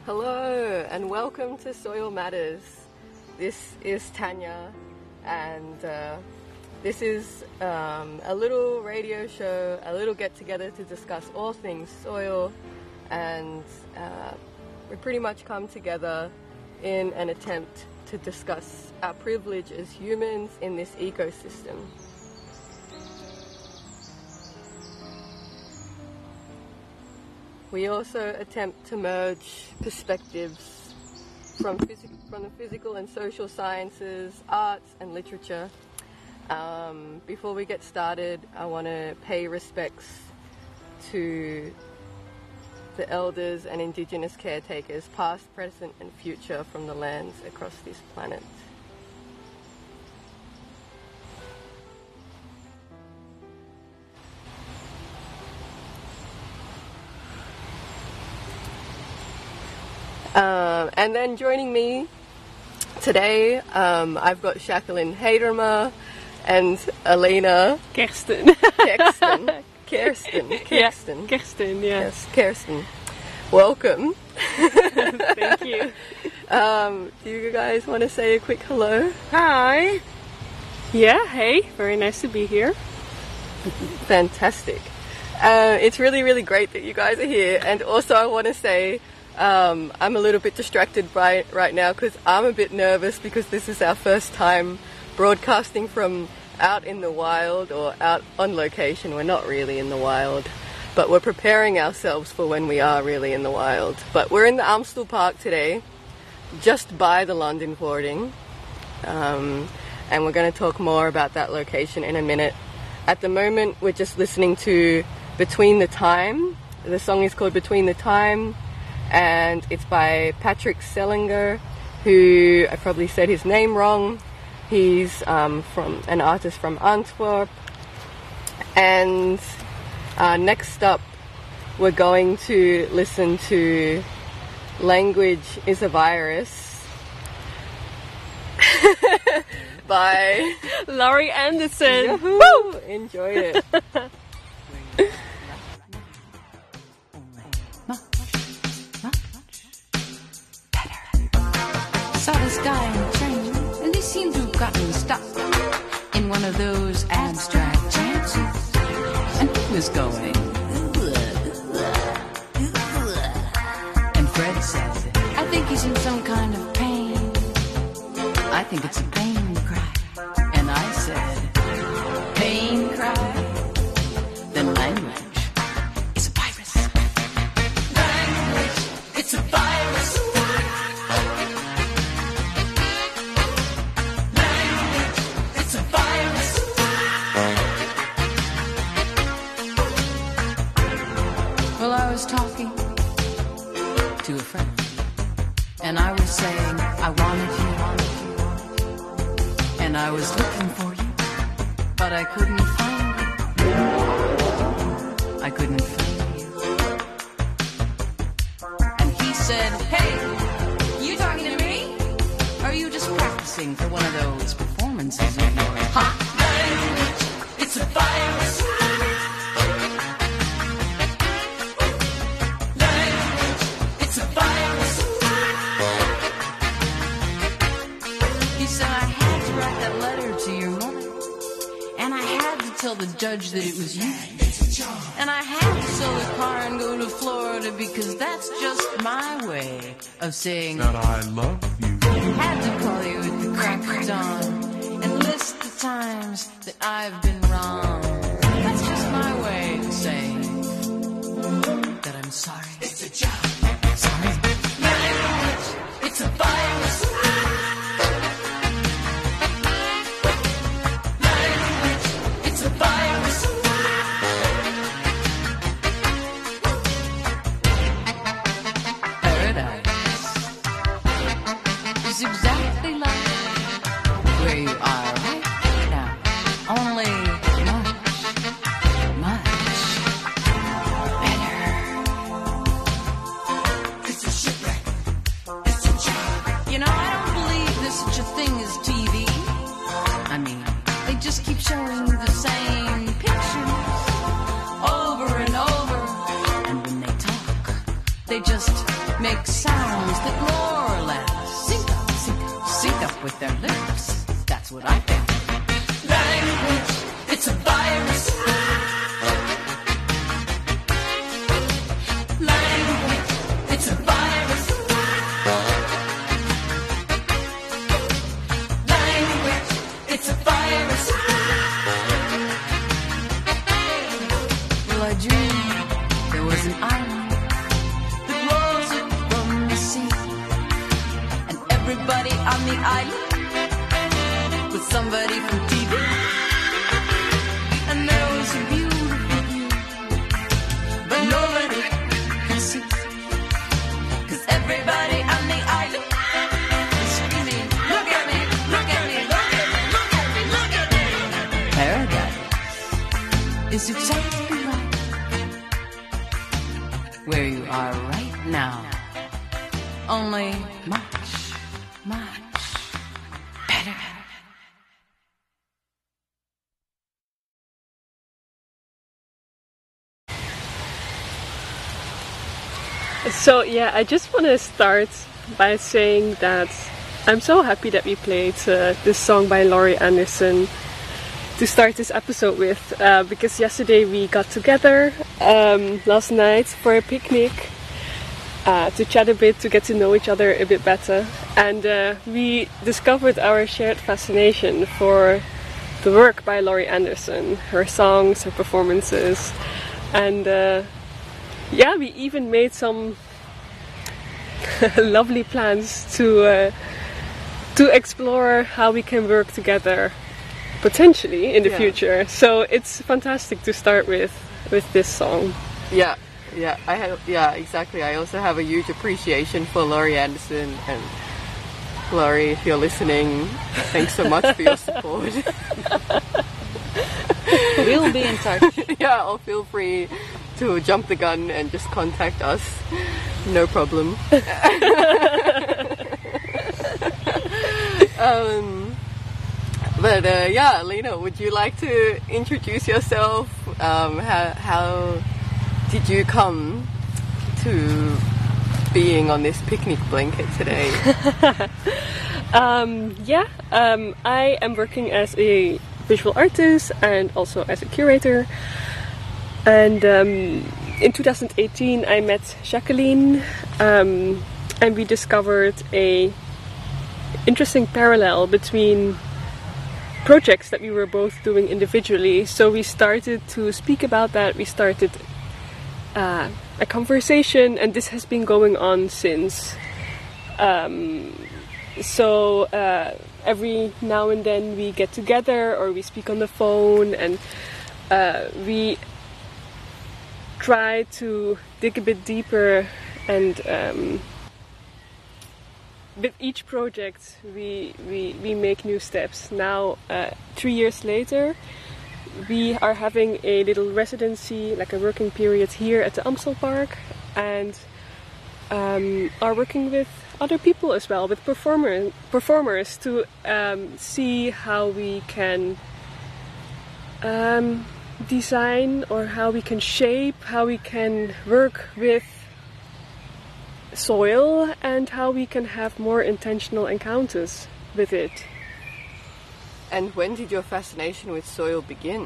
Hello and welcome to Soil Matters. This is Tanya and this is a little radio show, a little get-together to discuss all things soil, and we pretty much come together in an attempt to discuss our privilege as humans in this ecosystem. We also attempt to merge perspectives from the physical and social sciences, arts and literature. Before we get started, I want to pay respects to the elders and Indigenous caretakers, past, present and future, from the lands across this planet. And then joining me today, I've got Jacqueline Haderma and Elena Kersten. Kirsten. Yeah, Kersten, yeah. Yes, Kirsten. Welcome. Thank you. Do you guys want to say a quick hello? Hi. Yeah, hey, very nice to be here. Fantastic. It's really, really great that you guys are here. And also I want to say I'm a little bit distracted right now because I'm a bit nervous because this is our first time broadcasting from out in the wild or out on location. We're not really in the wild, but we're preparing ourselves for when we are really in the wild. But we're in the Amstel Park today, just by the London Hoarding, and we're going to talk more about that location in a minute. At the moment, we're just listening to Between the Time. The song is called Between the Time, and it's by Patrick Sellinger, who I probably said his name wrong. He's from an artist from Antwerp. And next up, we're going to listen to Language is a Virus by Laurie Anderson. Yahoo! Woo! Enjoy it. Saw this guy on the train, and he seemed to have gotten stuck in one of those abstract chances. And he was going. And Fred said, I think he's in some kind of pain. I think it's a pain cry. And I said, pain cry? Then language is a virus. Language, it's a virus. Well, I was talking to a friend, and I was saying I wanted you, and I was looking for you, but I couldn't find you. I couldn't find you. And he said, hey, you talking to me? Or are you just practicing for one of those performances of yours? Hot language, it's a virus. Tell the judge that it was you. And I had to sell the car and go to Florida because that's just my way of saying that I love you. Had to call you at the crack of dawn and list the times that I've been wrong. That's just my way of saying that I'm sorry. It's a job. Sorry. Language, it's a virus. Exactly like where you are right now, only much better. It's a shipwreck. It's a job. You know, I don't believe there's such a thing as TV. I mean, they just keep showing the same pictures over and over, and when they talk, they just make sounds that more or less sync up with their lips. That's what I think. Language, it's a virus. Language, it's a virus. Language, it's a virus. Well, I dreamed there was an island that rose up from the sea, and everybody on the island was somebody from TV. And there was a beautiful view, but nobody could see, 'cause everybody on the island was screaming, look at me, look at me, look at me, look at me, look at me. Paradise is exactly right where you are right now, only much, much better. So yeah, I just want to start by saying that I'm so happy that we played this song by Laurie Anderson to start this episode with, because yesterday we got together last night for a picnic to chat a bit, to get to know each other a bit better, and we discovered our shared fascination for the work by Laurie Anderson, her songs, her performances, and yeah, we even made some lovely plans to explore how we can work together potentially in the future. So it's fantastic to start with this song. Yeah, exactly. I also have a huge appreciation for Laurie Anderson, and Laurie, if you're listening, thanks so much for your support. We'll be in touch. Yeah, or feel free to jump the gun and just contact us. No problem. But yeah, Lena, would you like to introduce yourself? How did you come to being on this picnic blanket today? I am working as a visual artist and also as a curator. And in 2018 I met Jacqueline, and we discovered a interesting parallel between projects that we were both doing individually. So we started to speak about that. We started a conversation, and this has been going on since. So every now and then we get together or we speak on the phone, and we try to dig a bit deeper, and with each project we make new steps. Now 3 years later we are having a little residency, like a working period here at the Amstel Park, and are working with other people as well, with performers to see how we can design, or how we can shape, how we can work with soil, and how we can have more intentional encounters with it. And when did your fascination with soil begin?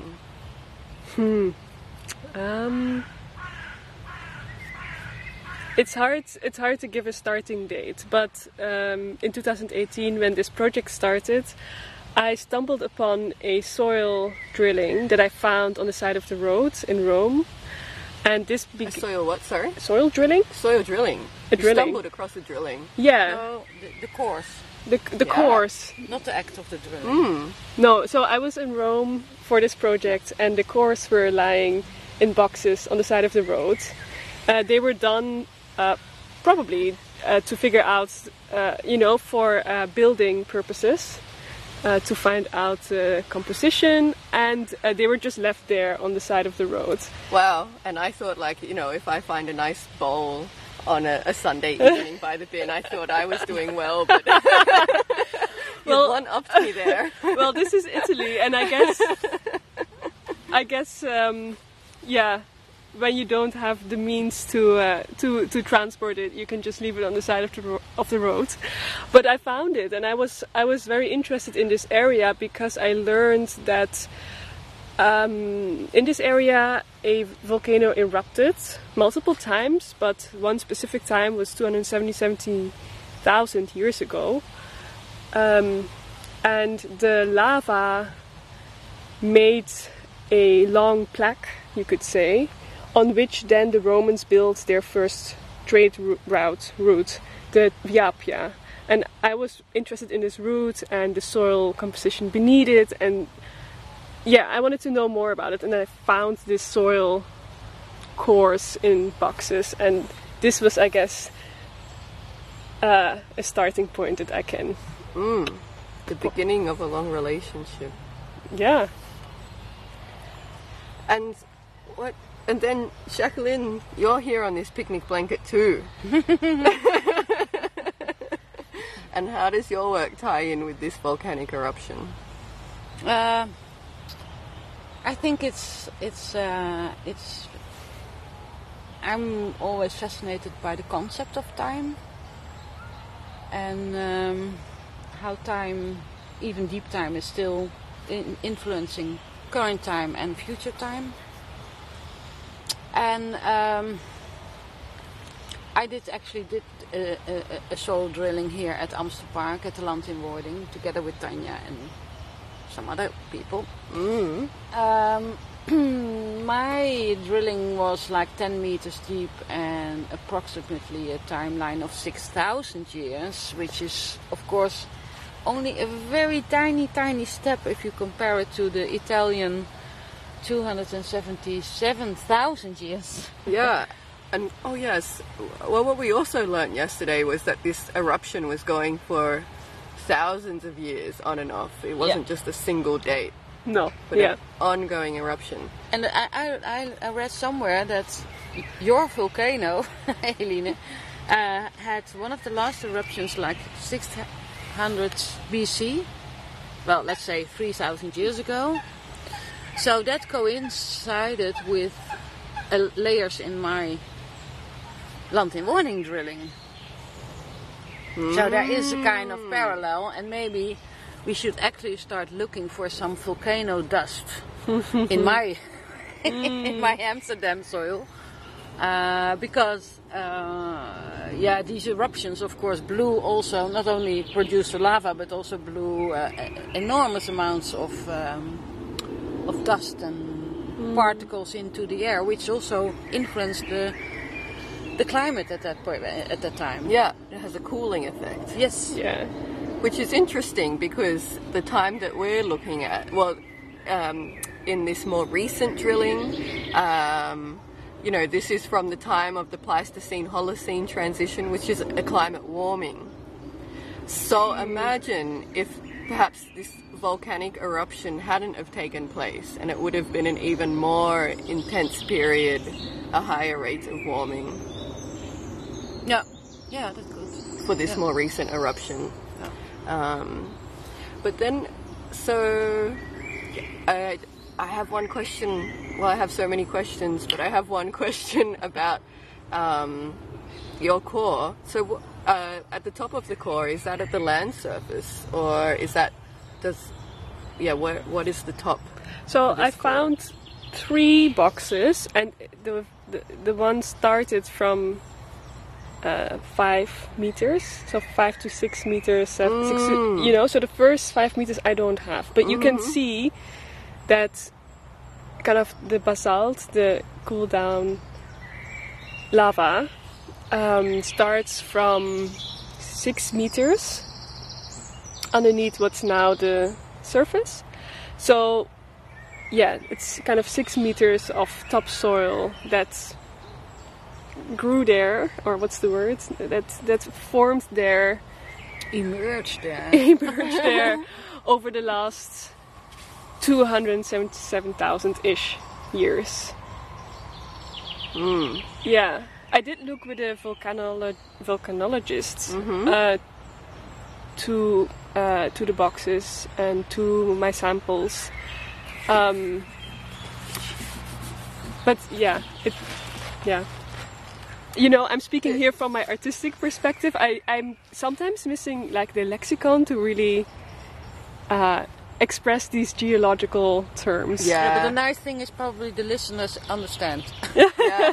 It's hard to give a starting date, but in 2018, when this project started, I stumbled upon a soil drilling that I found on the side of the road in Rome. And this soil what, sorry? Soil drilling? Soil drilling. A drilling. Stumbled across a drilling. Yeah. No, the course. The course. Not the act of the drilling. No, so I was in Rome for this project, and the cores were lying in boxes on the side of the road. They were done probably to figure out, for building purposes. To find out composition, and they were just left there on the side of the road. Wow. And I thought, if I find a nice bowl on a Sunday evening by the bin, I thought I was doing well, but you one-upped me there. Well, this is Italy, and I guess when you don't have the means to transport it, you can just leave it on the side of the road. But I found it, and I was very interested in this area because I learned that in this area a volcano erupted multiple times, but one specific time was 270,000 years ago, and the lava made a long plaque, you could say, on which then the Romans built their first trade route, the Via Appia. And I was interested in this route and the soil composition beneath it, and yeah, I wanted to know more about it, and I found this soil cores in boxes, and this was, I guess, a starting point that I can... The beginning of a long relationship. Yeah. And then, Jacqueline, you're here on this picnic blanket too. And how does your work tie in with this volcanic eruption? I think I'm always fascinated by the concept of time, and how time, even deep time, is still influencing current time and future time. And I did a soil drilling here at Amstel Park at the Landinwording, together with Tanya and some other people. My drilling was like 10 meters deep and approximately a timeline of 6,000 years, which is, of course, only a very tiny step if you compare it to the Italian 277,000 years. Yeah, and oh yes, well, what we also learnt yesterday was that this eruption was going for thousands of years on and off. It wasn't just a single date. No, but an ongoing eruption. And I read somewhere that your volcano, Eline, had one of the last eruptions like 600 BC. Well, let's say 3,000 years ago. So that coincided with layers in my Landinwording drilling. So there is a kind of parallel, and maybe we should actually start looking for some volcano dust in my in my Amsterdam soil, because these eruptions, of course, blew also not only produced the lava but also blew enormous amounts of dust and particles into the air, which also influenced the climate at that time. Yeah, it has a cooling effect. Yes. Yeah. Which is interesting because the time that we're looking at, in this more recent drilling, this is from the time of the Pleistocene-Holocene transition, which is a climate warming. So imagine if perhaps this volcanic eruption hadn't have taken place, and it would have been an even more intense period, a higher rate of warming. Yeah, that's good. For this more recent eruption. But then, so I have one question. Well, I have so many questions, but I have one question about your core. So at the top of the core, is that at the land surface, or is that what is the top? So I found 3 boxes, and the one started from 5 meters, so 5 to 6 meters, 6 to, so the first 5 meters I don't have, but you can see that kind of the basalt, the cool down lava, starts from 6 meters underneath what's now the surface. So yeah, it's kind of 6 meters of topsoil that's grew there, or what's the word? That formed there, emerged there over the last 277,000-ish years. Yeah, I did look with the volcanologists to the boxes and to my samples. But yeah, you know, I'm speaking here from my artistic perspective. I'm sometimes missing like the lexicon to really express these geological terms. Yeah, but Yeah. the nice thing is probably the listeners understand. Yeah.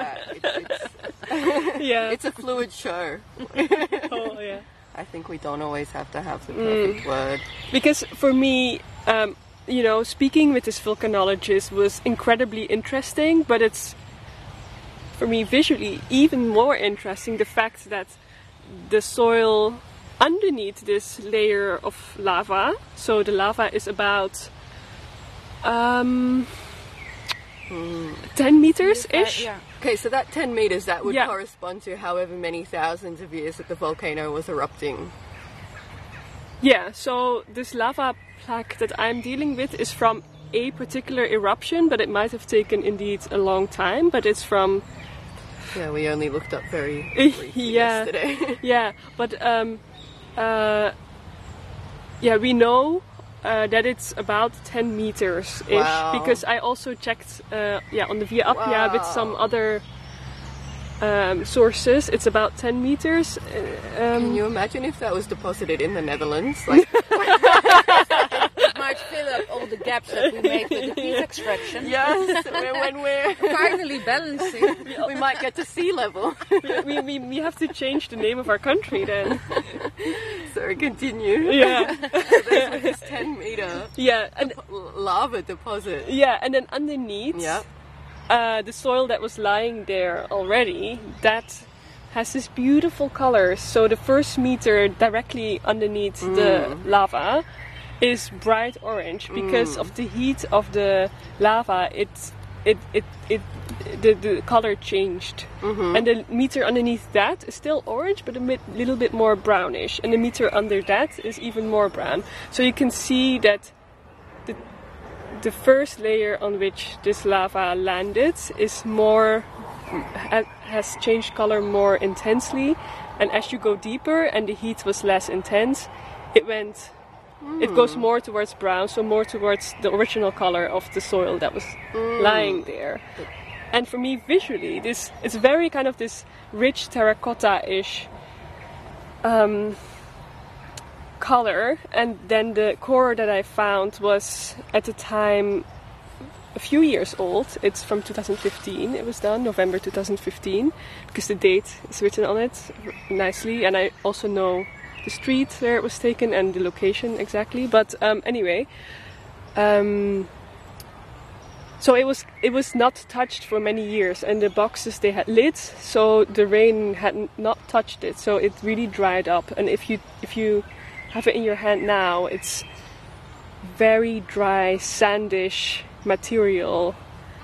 Yeah. It's a fluid show. Oh, yeah. I think we don't always have to have the perfect word. Because for me, you know, speaking with this volcanologist was incredibly interesting, but it's, for me, visually even more interesting, the fact that the soil underneath this layer of lava, so the lava is about 10 meters-ish. Yeah. Okay, so that 10 meters, that would Yeah. correspond to however many thousands of years that the volcano was erupting. Yeah, so this lava plaque that I'm dealing with is from a particular eruption, but it might have taken indeed a long time, but it's from Yeah, we only looked up very briefly Yeah. yesterday. yeah, but yeah, we know that it's about 10 meters ish Wow. because I also checked on the Via Appia with some other sources. It's about 10 meters. Can you imagine if that was deposited in the Netherlands? Like, It might fill up all the gaps that we make with the peat extraction. yes, when we're Finally balancing. we might get to sea level. we have to change the name of our country then. So continue. Yeah, There's this 10-meter yeah, and lava deposit. yeah, and then underneath. Yeah. The soil that was lying there already, that has this beautiful color. So the first meter directly underneath the lava is bright orange because of the heat of the lava. The color changed, and the meter underneath that is still orange, but a little bit more brownish, and the meter under that is even more brown. So you can see that the first layer on which this lava landed is more has changed color more intensely, and as you go deeper and the heat was less intense, it goes more towards brown, so more towards the original color of the soil that was lying there. And for me, visually, it's very kind of this rich terracotta-ish color. And then the core that I found was at the time a few years old. It's from 2015. It was done November 2015 because the date is written on it nicely, and I also know the street where it was taken and the location exactly. But anyway, so it was not touched for many years, and the boxes, they had lids, so the rain had not touched it, so it really dried up. And if you have it in your hand now, it's very dry, sandish material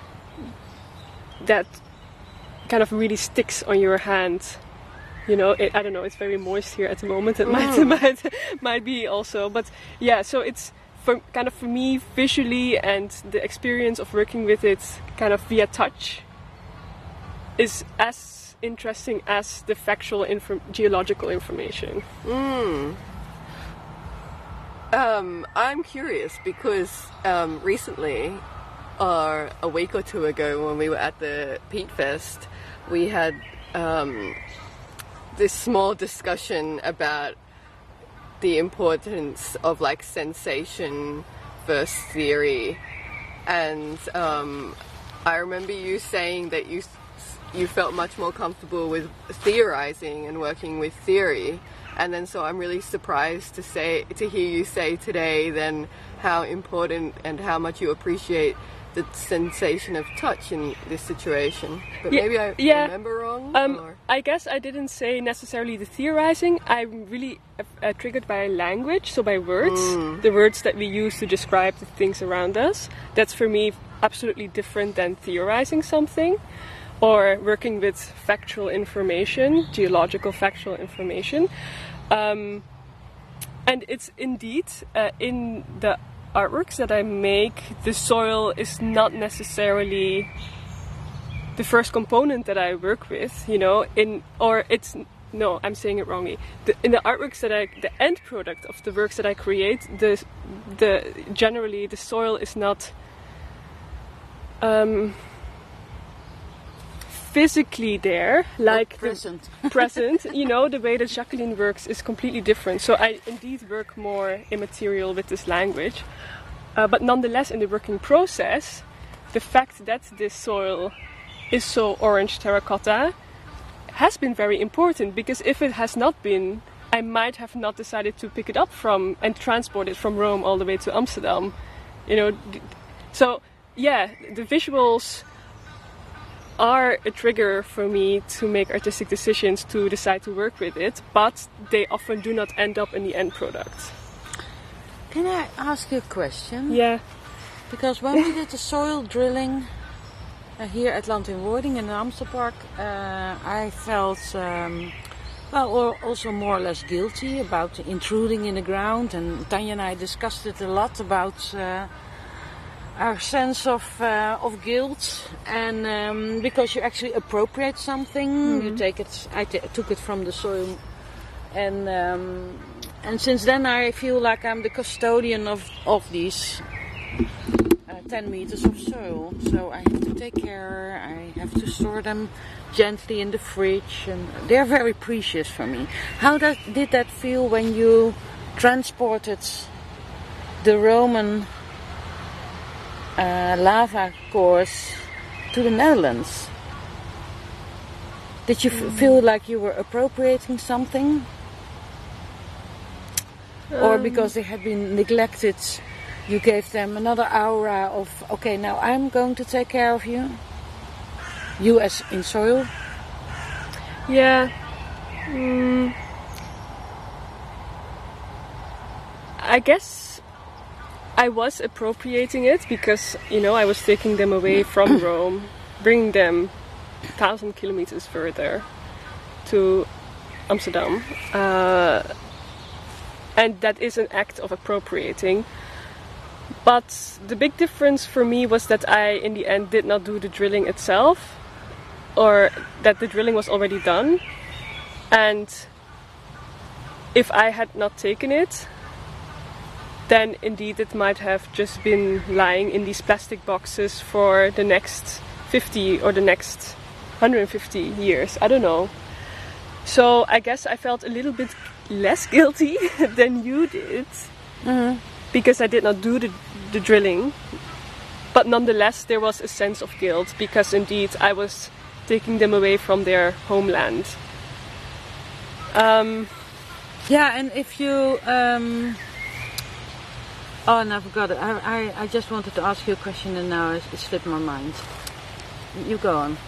that kind of really sticks on your hand. You know, I don't know, it's very moist here at the moment. It might be also, but yeah. So it's for me visually, and the experience of working with it kind of via touch is as interesting as the factual geological information. I'm curious because recently, or a week or two ago, when we were at the Peat Fest, we had this small discussion about the importance of like sensation versus theory, and I remember you saying that you felt much more comfortable with theorizing and working with theory. And then so I'm really surprised to hear you say today then how important and how much you appreciate the sensation of touch in this situation. But maybe I remember wrong? Or? I guess I didn't say necessarily the theorizing. I'm really triggered by language, so by words. The words that we use to describe the things around us. That's for me absolutely different than theorizing something or working with factual information, geological factual information. And it's indeed in the artworks that I make, the soil is not necessarily the first component that I work with, you know, I'm saying it wrongly. In the artworks the end product of the works that I create, generally the soil is not physically there, like present. present. You know, the way that Jacqueline works is completely different. So I indeed work more immaterial with this language. But nonetheless, in the working process, the fact that this soil is so orange terracotta has been very important, because if it has not been, I might have not decided to pick it up from and transport it from Rome all the way to Amsterdam. You know, so yeah, the visuals are a trigger for me to make artistic decisions to decide to work with it, but they often do not end up in the end product. Can I ask you a question? Yeah. Because when we did the soil drilling here at Land in Wording in the Amstel Park, I felt also more or less guilty about intruding in the ground, and Tanya and I discussed it a lot about our sense of guilt, and because you actually appropriate something, you take it. I took it from the soil, and since then I feel like I'm the custodian of these 10 meters of soil. So I have to take care. I have to store them gently in the fridge, and they're very precious for me. How did that feel when you transported the Roman lava cores to the Netherlands? Did you feel like you were appropriating something? Or because they had been neglected, you gave them another aura of, okay, now I'm going to take care of you? You as in soil? Yeah. I guess I was appropriating it because, you know, I was taking them away from Rome, bringing them 1,000 kilometers further to Amsterdam. And that is an act of appropriating. But the big difference for me was that I, in the end, did not do the drilling itself, or that the drilling was already done. And if I had not taken it, then indeed it might have just been lying in these plastic boxes for the next 50 or the next 150 years. I don't know. So I guess I felt a little bit less guilty than you did, because I did not do the drilling. But nonetheless, there was a sense of guilt, because indeed I was taking them away from their homeland. Yeah, and if you... Oh, and I forgot it. I just wanted to ask you a question, and now it slipped my mind. You go on.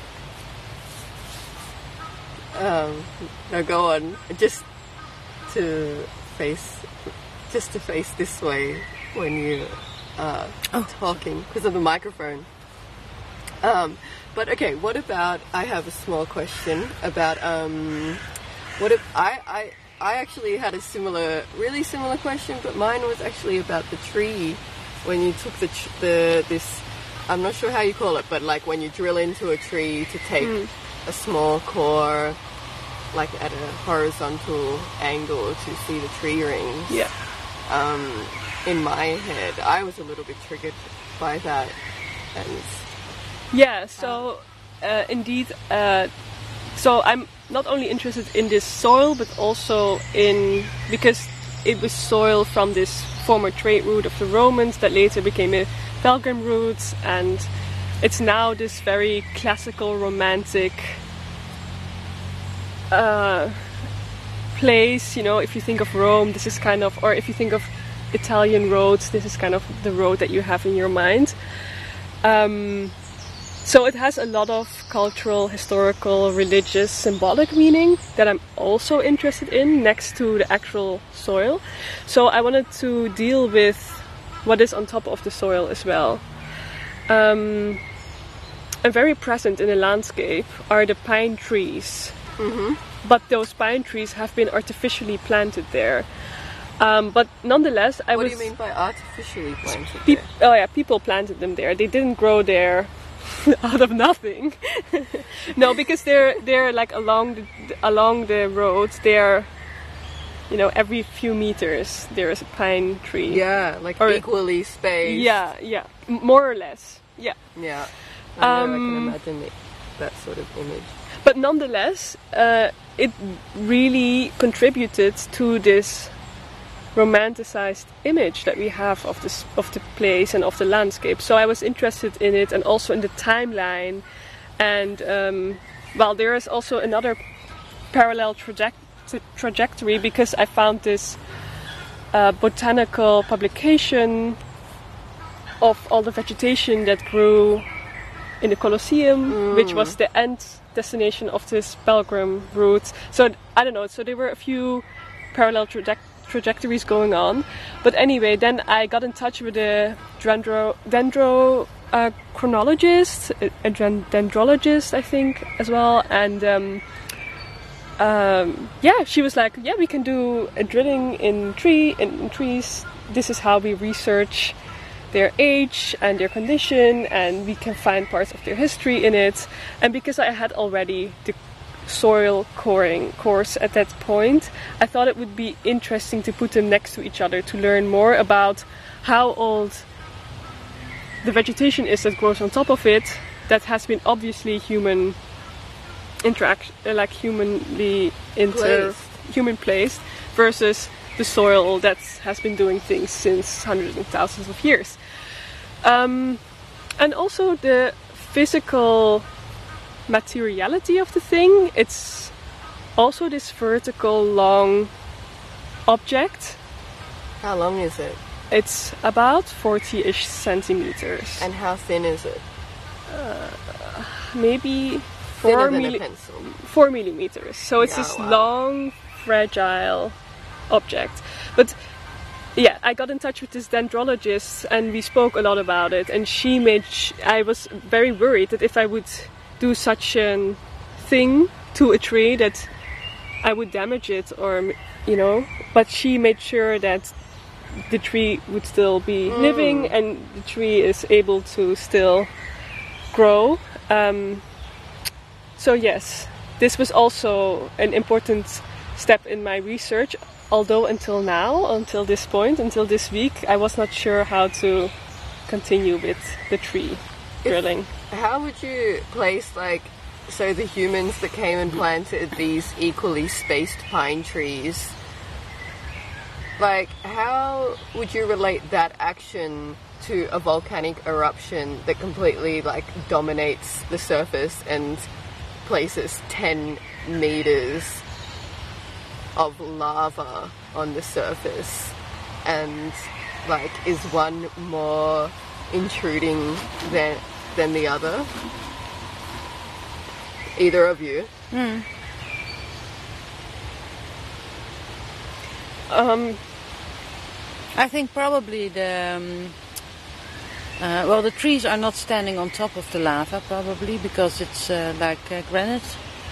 No, go on. Just to face this way when you talking because of the microphone. But okay, what about? I have a small question about what if I actually had a really similar question, but mine was actually about the tree. When you took this, I'm not sure how you call it, but like when you drill into a tree to take a small core, like at a horizontal angle to see the tree rings. Yeah. In my head, I was a little bit triggered by that, and yeah. So indeed, so I'm not only interested in this soil, but also because it was soil from this former trade route of the Romans that later became a pilgrim route, and it's now this very classical, romantic place. You know, if you think of Rome, this is kind of, or if you think of Italian roads, this is kind of the road that you have in your mind. So it has a lot of cultural, historical, religious, symbolic meaning that I'm also interested in, next to the actual soil. So I wanted to deal with what is on top of the soil as well. And very present in the landscape are the pine trees. But those pine trees have been artificially planted there. But nonetheless, what do you mean by artificially planted there? People planted them there. They didn't grow there out of nothing. No, because they're like along the roads. They're, you know, every few meters there is a pine tree. Yeah, like equally spaced. Yeah, more or less. Yeah. Yeah. I know, I can imagine it. that sort of image. But nonetheless, it really contributed to this romanticized image that we have of the place and of the landscape. So I was interested in it, and also in the timeline. And well, there is also another parallel trajectory, because I found this botanical publication of all the vegetation that grew in the Colosseum, which was the end destination of this pilgrim route. So I don't know, so there were a few parallel trajectories going on. But anyway, then I got in touch with a dendrologist, a dendrologist, I think, as well. And yeah, she was like, yeah, we can do a drilling in trees. This is how we research their age and their condition, and we can find parts of their history in it. And because I had already the soil coring course at that point, I thought it would be interesting to put them next to each other to learn more about how old the vegetation is that grows on top of it, that has been obviously human interaction, like human placed, versus the soil that has been doing things since hundreds and thousands of years. And also the physical materiality of the thing. It's also this vertical long object. How long is it? It's about 40-ish centimeters. And how thin is it? Maybe Thinner than a pencil. 4 millimeters. So it's Yeah, this wow. long, fragile object. But yeah, I got in touch with this dendrologist, and we spoke a lot about it. And I was very worried that if I would do such a thing to a tree, that I would damage it, or But she made sure that the tree would still be living, and the tree is able to still grow. So yes, this was also an important step in my research, although until this point, until this week, I was not sure how to continue with the tree drilling. How would you place, so the humans that came and planted these equally spaced pine trees, how would you relate that action to a volcanic eruption that completely, dominates the surface and places 10 meters of lava on the surface, and is one more intruding than the other? Either of you? I think probably the trees are not standing on top of the lava, probably because it's granite.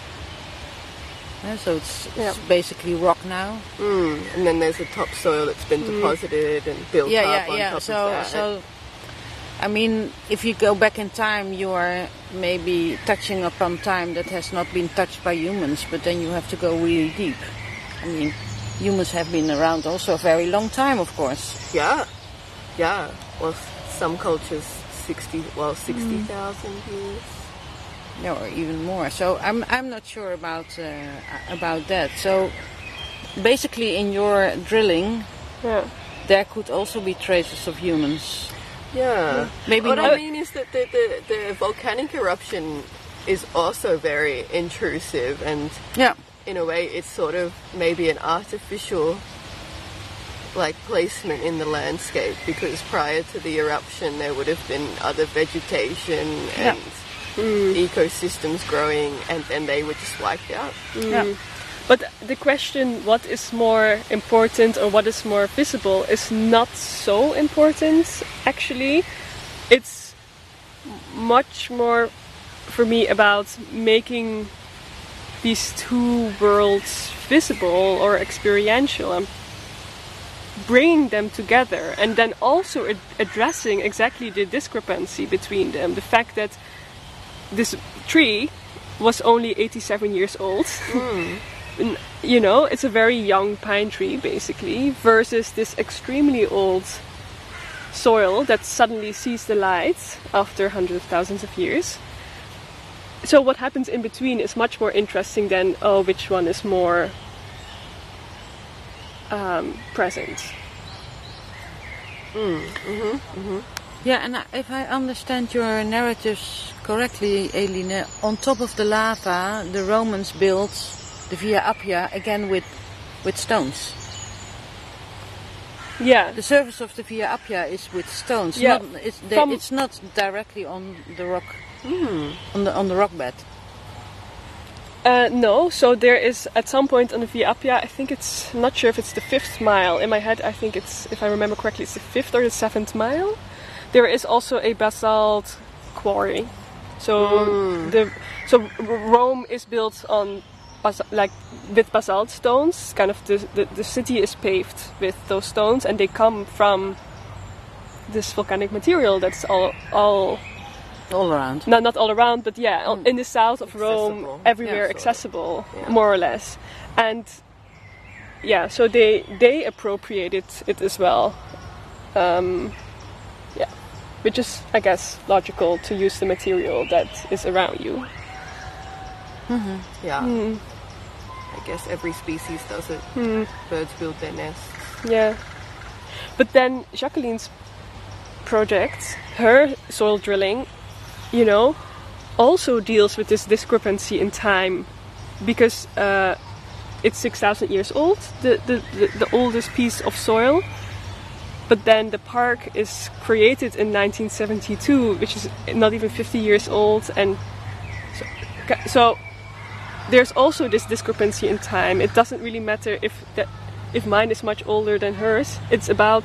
So it's basically rock now. And then there's a topsoil that's been deposited and built up on top of that. So, I mean, if you go back in time, you are maybe touching upon time that has not been touched by humans, but then you have to go really deep. I mean, humans have been around also a very long time, of course. Yeah. Well, some cultures 60,000 years. No, or even more. So I'm not sure about that. So basically, in your drilling, there could also be traces of humans. Yeah. Maybe what not. I mean is that the volcanic eruption is also very intrusive, and in a way it's sort of maybe an artificial placement in the landscape, because prior to the eruption there would have been other vegetation and ecosystems growing, and then they were just wiped out. But the question, what is more important or what is more visible, is not so important, actually. It's much more, for me, about making these two worlds visible or experiential, and bringing them together, and then also addressing exactly the discrepancy between them. The fact that this tree was only 87 years old. It's a very young pine tree, basically, versus this extremely old soil that suddenly sees the light after hundreds of thousands of years. so what happens in between is much more interesting than which one is more present. Yeah, and if I understand your narratives correctly, Eline, on top of the lava, the Romans built the Via Appia again with stones. Yeah. The surface of the Via Appia is with stones. Yeah. It's not directly on the rock, on the rock bed. No, so there is at some point on the Via Appia, I think it's, I'm not sure if it's the 5th mile. In my head, I think it's, if I remember correctly, it's the 5th or the 7th mile. There is also a basalt quarry. So Rome is built on with basalt stones. Kind of the city is paved with those stones, and they come from this volcanic material that's all around. No, not all around, but yeah, in the south of Rome, everywhere accessible, more or less. And yeah, so they appropriated it as well. Which is, I guess, logical to use the material that is around you. Yeah. I guess every species does it. Birds build their nests. Yeah. But then Jacqueline's project, her soil drilling, also deals with this discrepancy in time, because it's 6,000 years old, the oldest piece of soil. But then the park is created in 1972, which is not even 50 years old, and so there's also this discrepancy in time. It doesn't really matter if mine is much older than hers. It's about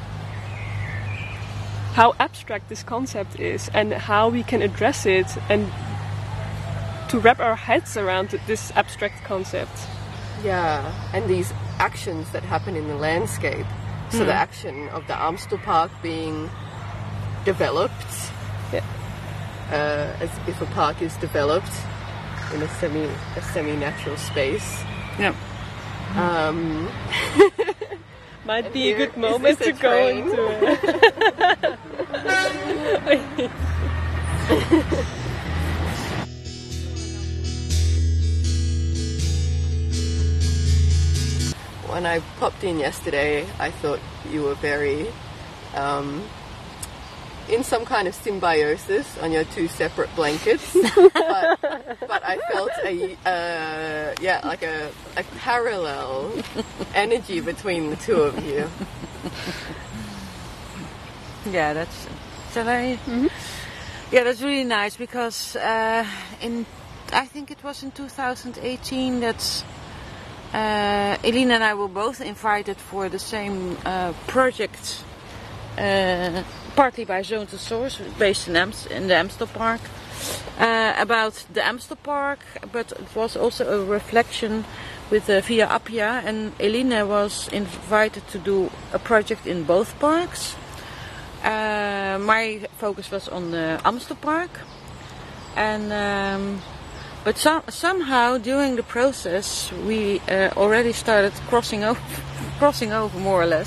how abstract this concept is and how we can address it, and to wrap our heads around this abstract concept. Yeah, and these actions that happen in the landscape. So the action of the Amstel Park being developed, as if a park is developed in a semi-natural space. Yeah. Might be a good moment to go into it. When I popped in yesterday, I thought you were very in some kind of symbiosis on your two separate blankets, but I felt a parallel energy between the two of you. Yeah, that's. Shall I? Mm-hmm. Yeah, that's really nice, because I think it was in 2018 that. Eline and I were both invited for the same project, partly by Zone to Source, based in the Amstel Park, about the Amstel Park, but it was also a reflection with the Via Appia, and Eline was invited to do a project in both parks. My focus was on the Amstel Park, and but somehow during the process we already started crossing over more or less.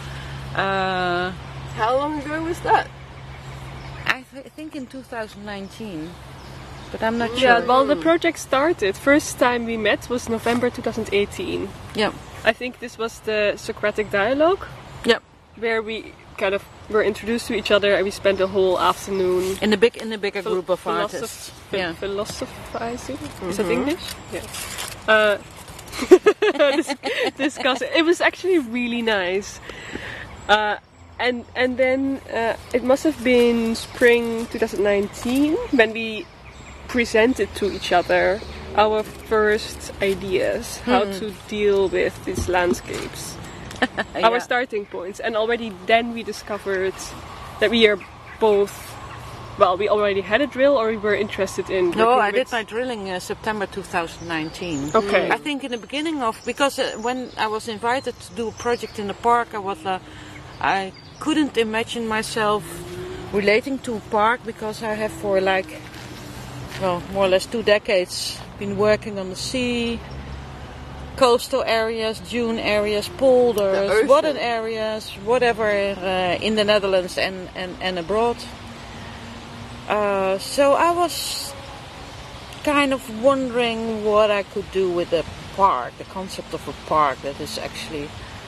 How long ago was that? I think in 2019, but I'm not sure. Yeah, well, the project started. First time we met was November 2018. Yeah. I think this was the Socratic dialogue. Yeah. Where we kind of were introduced to each other, and we spent the whole afternoon in a bigger group of artists. Philosophizing. Is that English? Yeah. Discussing. It was actually really nice. And then it must have been spring 2019 when we presented to each other our first ideas how to deal with these landscapes. Yeah. Our starting points, and already then we discovered that we are both, well, we already had a drill, or we were interested in. No, I did my drilling September 2019. Okay. I think in the beginning of, because when I was invited to do a project in the park, I couldn't imagine myself relating to a park, because I have for more or less 2 decades been working on the sea, coastal areas, dune areas, polders, wooded areas, whatever, in the Netherlands and abroad. So I was kind of wondering what I could do with a park, the concept of a park that is actually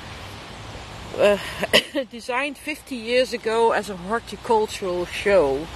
designed 50 years ago as a horticultural show.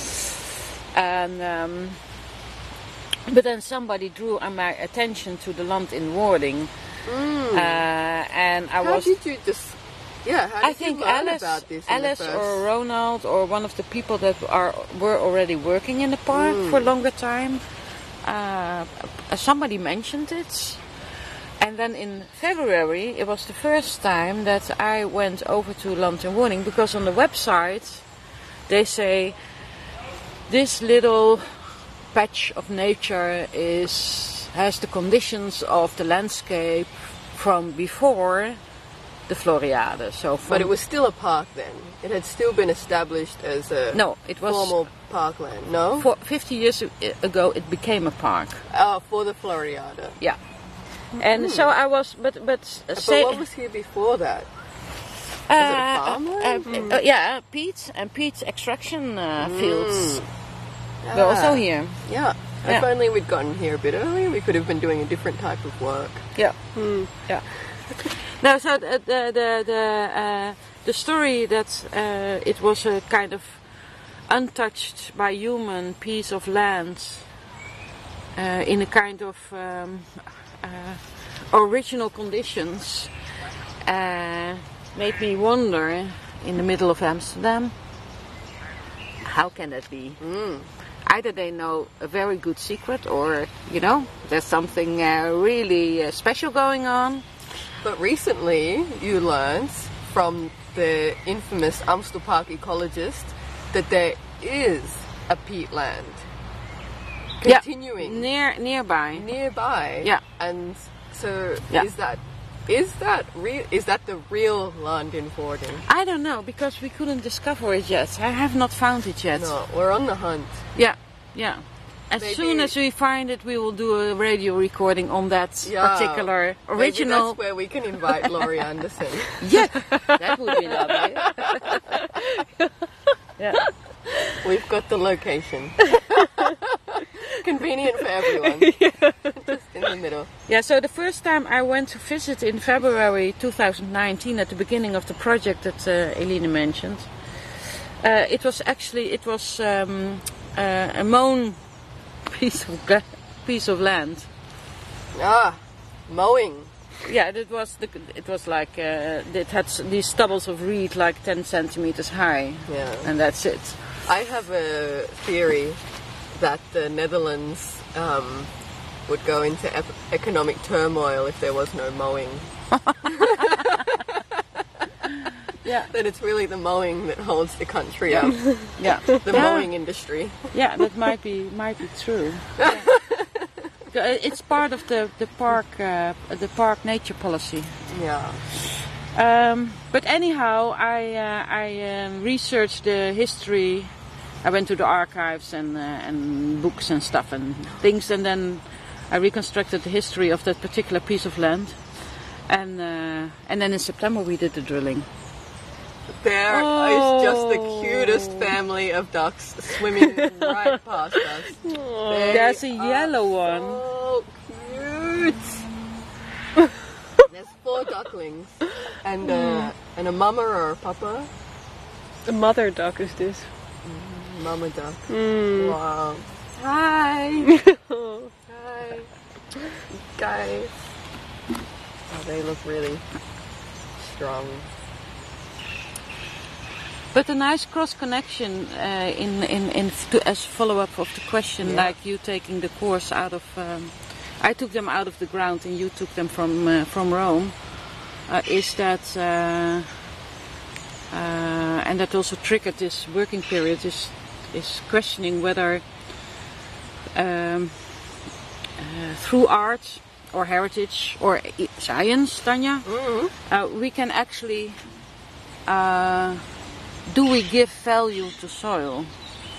And but then somebody drew my attention to the land in Wording, and I How did you just? Yeah, how did I think you learn Alice, about this? in the Alice first- or Ronald or one of the people that were already working in the park for a longer time. Somebody mentioned it, and then in February it was the first time that I went over to Land in Wording, because on the website they say this little patch of nature has the conditions of the landscape from before the Floriade. So But it was still a park then. It had still been established as a no, it was formal parkland. No, 50 years ago it became a park. for the Floriade. Yeah. And so I was, but But what was here before that? Was it a farmland? yeah, peat extraction fields. They're also here. Yeah. If only we'd gotten here a bit earlier, we could have been doing a different type of work. Yeah. Yeah. No, so the story that it was a kind of untouched by human piece of land in a kind of original conditions made me wonder, in the middle of Amsterdam, how can that be? Either they know a very good secret, or, there's something really special going on. But recently, you learned from the infamous Amstel Park ecologist that there is a peatland continuing Nearby. nearby. Yeah. And so Yeah. is that the real land in Vorden? I don't know, because we couldn't discover it yet. I have not found it yet. No, we're on the hunt. Yeah, yeah. As Maybe- soon as we find it, we will do a radio recording on that Yeah. particular Maybe original. that's where we can invite Laurie Anderson. Yeah, that would be lovely. Yeah. We've got the location. Convenient for everyone. Just in the middle. Yeah, so the first time I went to visit in February 2019, at the beginning of the project that Eline mentioned, it was a mown piece of land. Mowing. Yeah, it was like it had these stubbles of reed like 10 centimeters high. Yeah. And that's it. I have a theory that the Netherlands would go into economic turmoil if there was no mowing. Yeah. That it's really the mowing that holds the country up. Yeah. The mowing industry. Yeah, that might be true. Yeah. It's part of the park nature policy. Yeah. But anyhow, I researched the history. I went to the archives and books and stuff and things, and then I reconstructed the history of that particular piece of land. And then in September we did the drilling. There is just the cutest family of ducks swimming right past us. There's a yellow one. So cute. There's 4 ducklings and a mama or a papa. The mother duck is this. Mama duck. Wow. Hi. Hi. Guys. Oh, they look really strong. But a nice cross connection as follow up of the question, like you taking the course out of, I took them out of the ground and you took them from Rome, is that, and that also triggered this working period, is questioning whether through art or heritage or science, Tanya, we can actually. Do we give value to soil?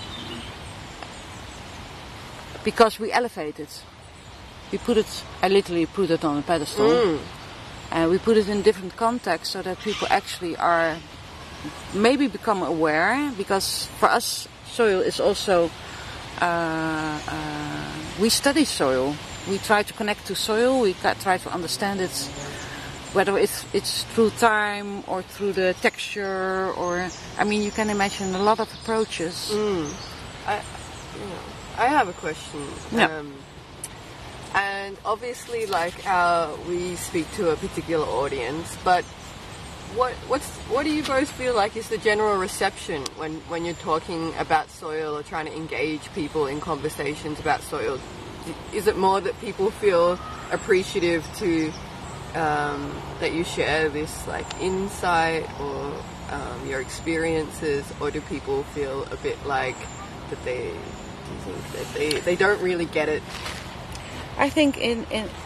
Because we elevate it. I literally put it on a pedestal. And we put it in different contexts so that people actually maybe become aware. Because for us, soil is also we study soil. We try to connect to soil. We try to understand it, whether it's through time or through the texture, or I mean, you can imagine a lot of approaches. I have a question. Yeah. And obviously, like, we speak to a particular audience, but what do you both feel like is the general reception when you're talking about soil or trying to engage people in conversations about soil? Is it more that people feel appreciative to that you share this like insight or your experiences, or do people feel a bit like that they don't really get it? I think in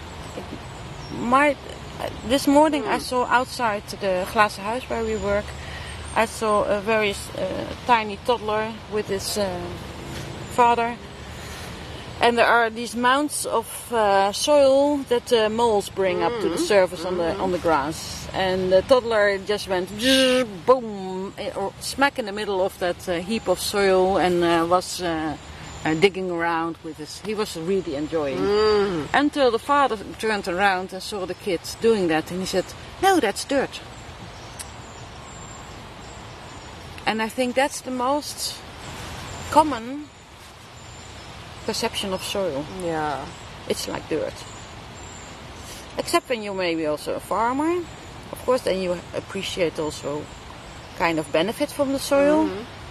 my this morning I saw outside the glazen house where we work, I saw a very tiny toddler with his father, and there are these mounds of soil that moles bring up to the surface on the grass, and the toddler just went boom, or smack in the middle of that heap of soil, and was digging around with his. He was really enjoying. Until the father turned around and saw the kids doing that, and he said, "No, that's dirt." And I think that's the most common perception of soil. Yeah. It's like dirt. Except when you're maybe also a farmer, of course, then you appreciate also kind of benefit from the soil.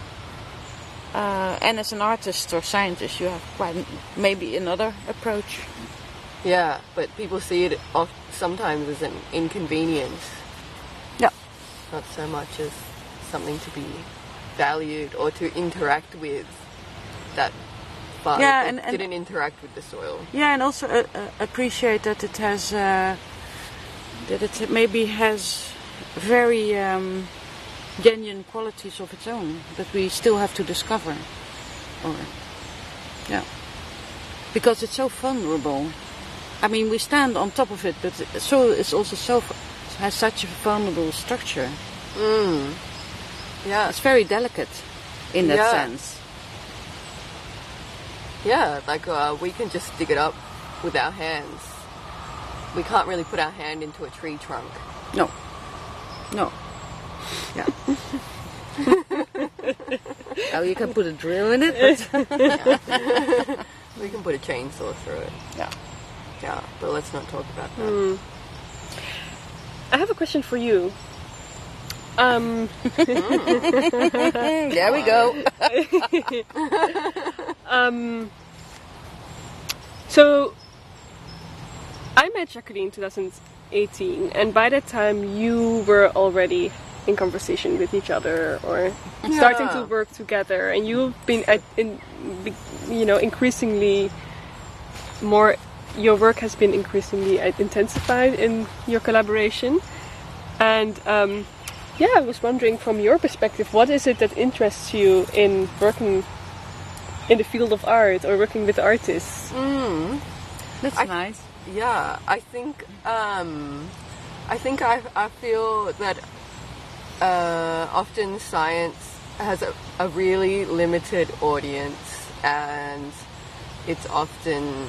And as an artist or scientist, you have quite maybe another approach. Yeah, but people see it sometimes as an inconvenience. Yeah. Not so much as something to be valued or to interact with that farmer and didn't interact with the soil. Yeah, and also appreciate that it has that it maybe has very genuine qualities of its own that we still have to discover. Or because it's so vulnerable. I mean, we stand on top of it, but soil is also has such a vulnerable structure. Yeah, It's very delicate in that sense. Yeah, like we can just dig it up with our hands. We can't really put our hand into a tree trunk. No. Yeah. Oh, you can put a drill in it, but We can put a chainsaw through it. Yeah, but let's not talk about that. I have a question for you. there we go. So I met Jacqueline in 2018, and by that time you were already in conversation with each other or starting to work together, and you've been increasingly more. Your work has been increasingly intensified in your collaboration, and I was wondering from your perspective, what is it that interests you in working in the field of art or working with artists? That's nice. Yeah, I think I feel that often science has a really limited audience, and it's often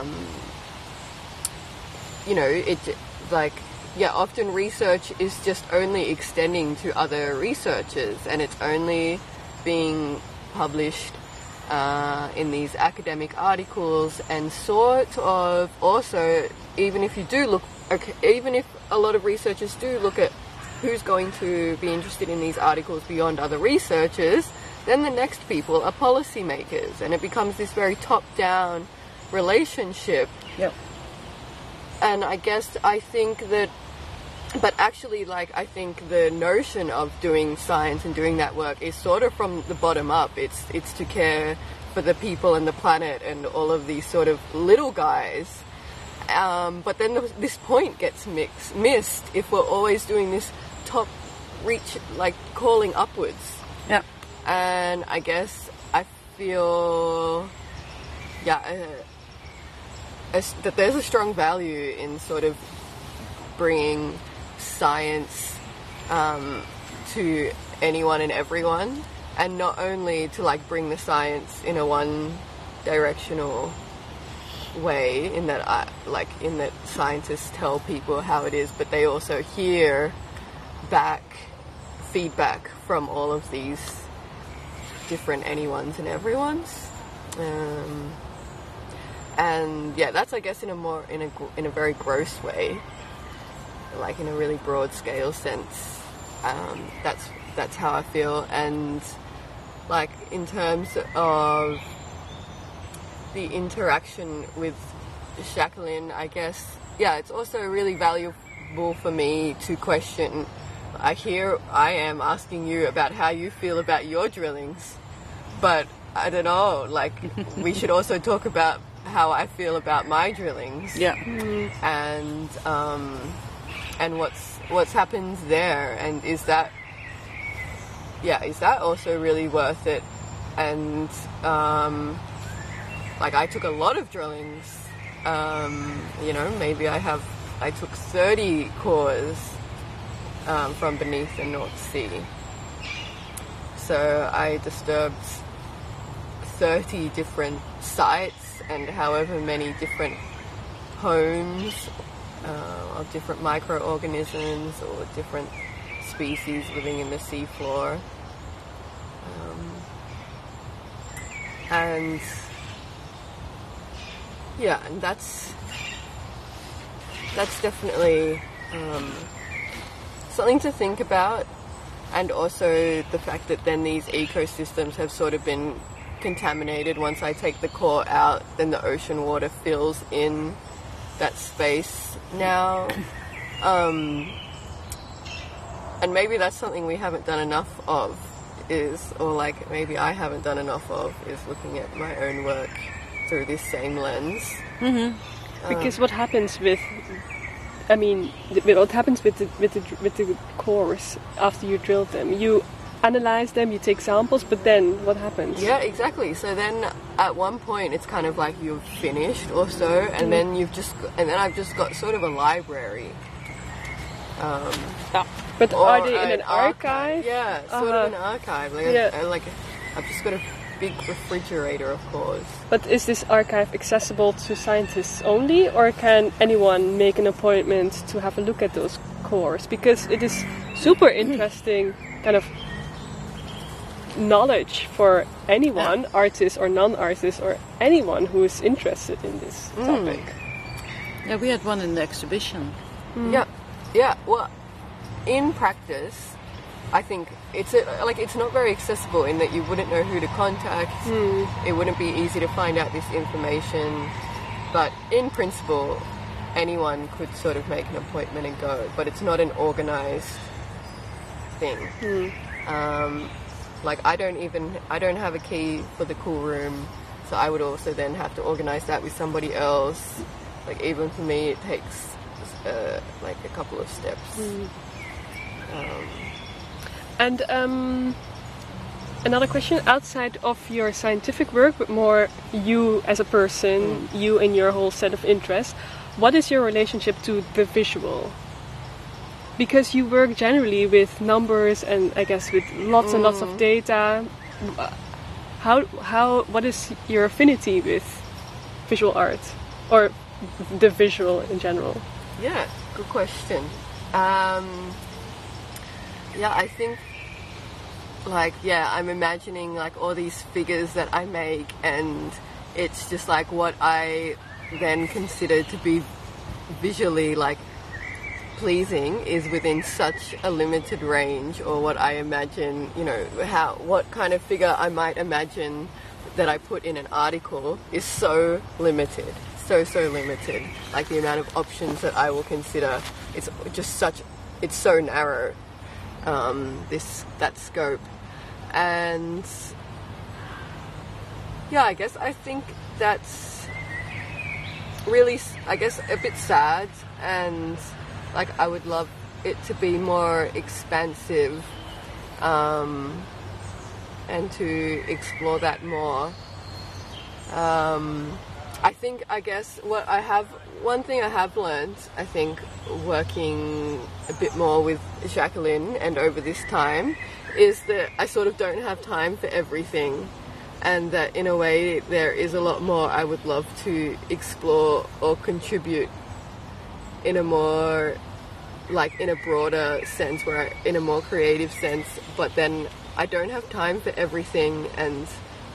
often research is just only extending to other researchers, and it's only being published in these academic articles, and sort of also, even if a lot of researchers do look at who's going to be interested in these articles beyond other researchers, then the next people are policymakers, and it becomes this very top-down relationship. Yep. And I think the notion of doing science and doing that work is sort of from the bottom up. It's to care for the people and the planet and all of these sort of little guys. But then this point gets missed if we're always doing this top reach, like calling upwards. Yeah. And I guess I feel, that there's a strong value in sort of bringing science to anyone and everyone, and not only to like bring the science in a one-directional way in that in that scientists tell people how it is, but they also hear back feedback from all of these different anyones and everyones. And yeah, that's, I guess, in a very gross way, like in a really broad scale sense. That's how I feel. And like in terms of the interaction with Jacqueline, I guess, yeah, it's also really valuable for me to question. Here I am asking you about how you feel about your drillings, but I don't know, like we should also talk about how I feel about my drillings. Yeah. And what's happened there, and is that also really worth it? And like I took a lot of drillings, maybe I took 30 cores from beneath the North Sea. So I disturbed 30 different sites and however many different homes of different microorganisms or different species living in the seafloor. And that's definitely something to think about. And also the fact that then these ecosystems have sort of been contaminated. Once I take the core out, then the ocean water fills in that space now. And maybe that's something we haven't done enough of, maybe I haven't done enough of, is looking at my own work through this same lens. Mm-hmm. Because what happens with the cores after you drill them? You analyze them, you take samples, but then what happens? Yeah, exactly. So then at one point it's kind of like you've finished or so, and then I've just got sort of a library. But are they in an archive? Yeah, sort of an archive. I've just got a big refrigerator of cores. But is this archive accessible to scientists only, or can anyone make an appointment to have a look at those cores? Because it is super interesting kind of knowledge for anyone, artist or non-artist, or anyone who is interested in this topic. Yeah, we had one in the exhibition. Yeah. Well, in practice, I think it's not very accessible in that you wouldn't know who to contact. It wouldn't be easy to find out this information. But in principle, anyone could sort of make an appointment and go. But it's not an organized thing. I don't have a key for the cool room, so I would also then have to organize that with somebody else. Like even for me, it takes a couple of steps. And another question, outside of your scientific work, but more you as a person, you and your whole set of interests, what is your relationship to the visual? Because you work generally with numbers and I guess with lots and lots of data. What is your affinity with visual art, or the visual in general? Yeah, good question. I think I'm imagining all these figures that I make, and it's just what I then consider to be visually pleasing is within such a limited range, or what I imagine, what kind of figure I might imagine that I put in an article is so limited, so limited. Like the amount of options that I will consider, it's so narrow, that scope. And I guess I think that's really, a bit sad, and I would love it to be more expansive, and to explore that more. One thing I have learned, I think, working a bit more with Jacqueline and over this time, is that I sort of don't have time for everything. and that in a way there is a lot more I would love to explore or contribute in a more, like, in a broader sense, in a more creative sense, but then I don't have time for everything, and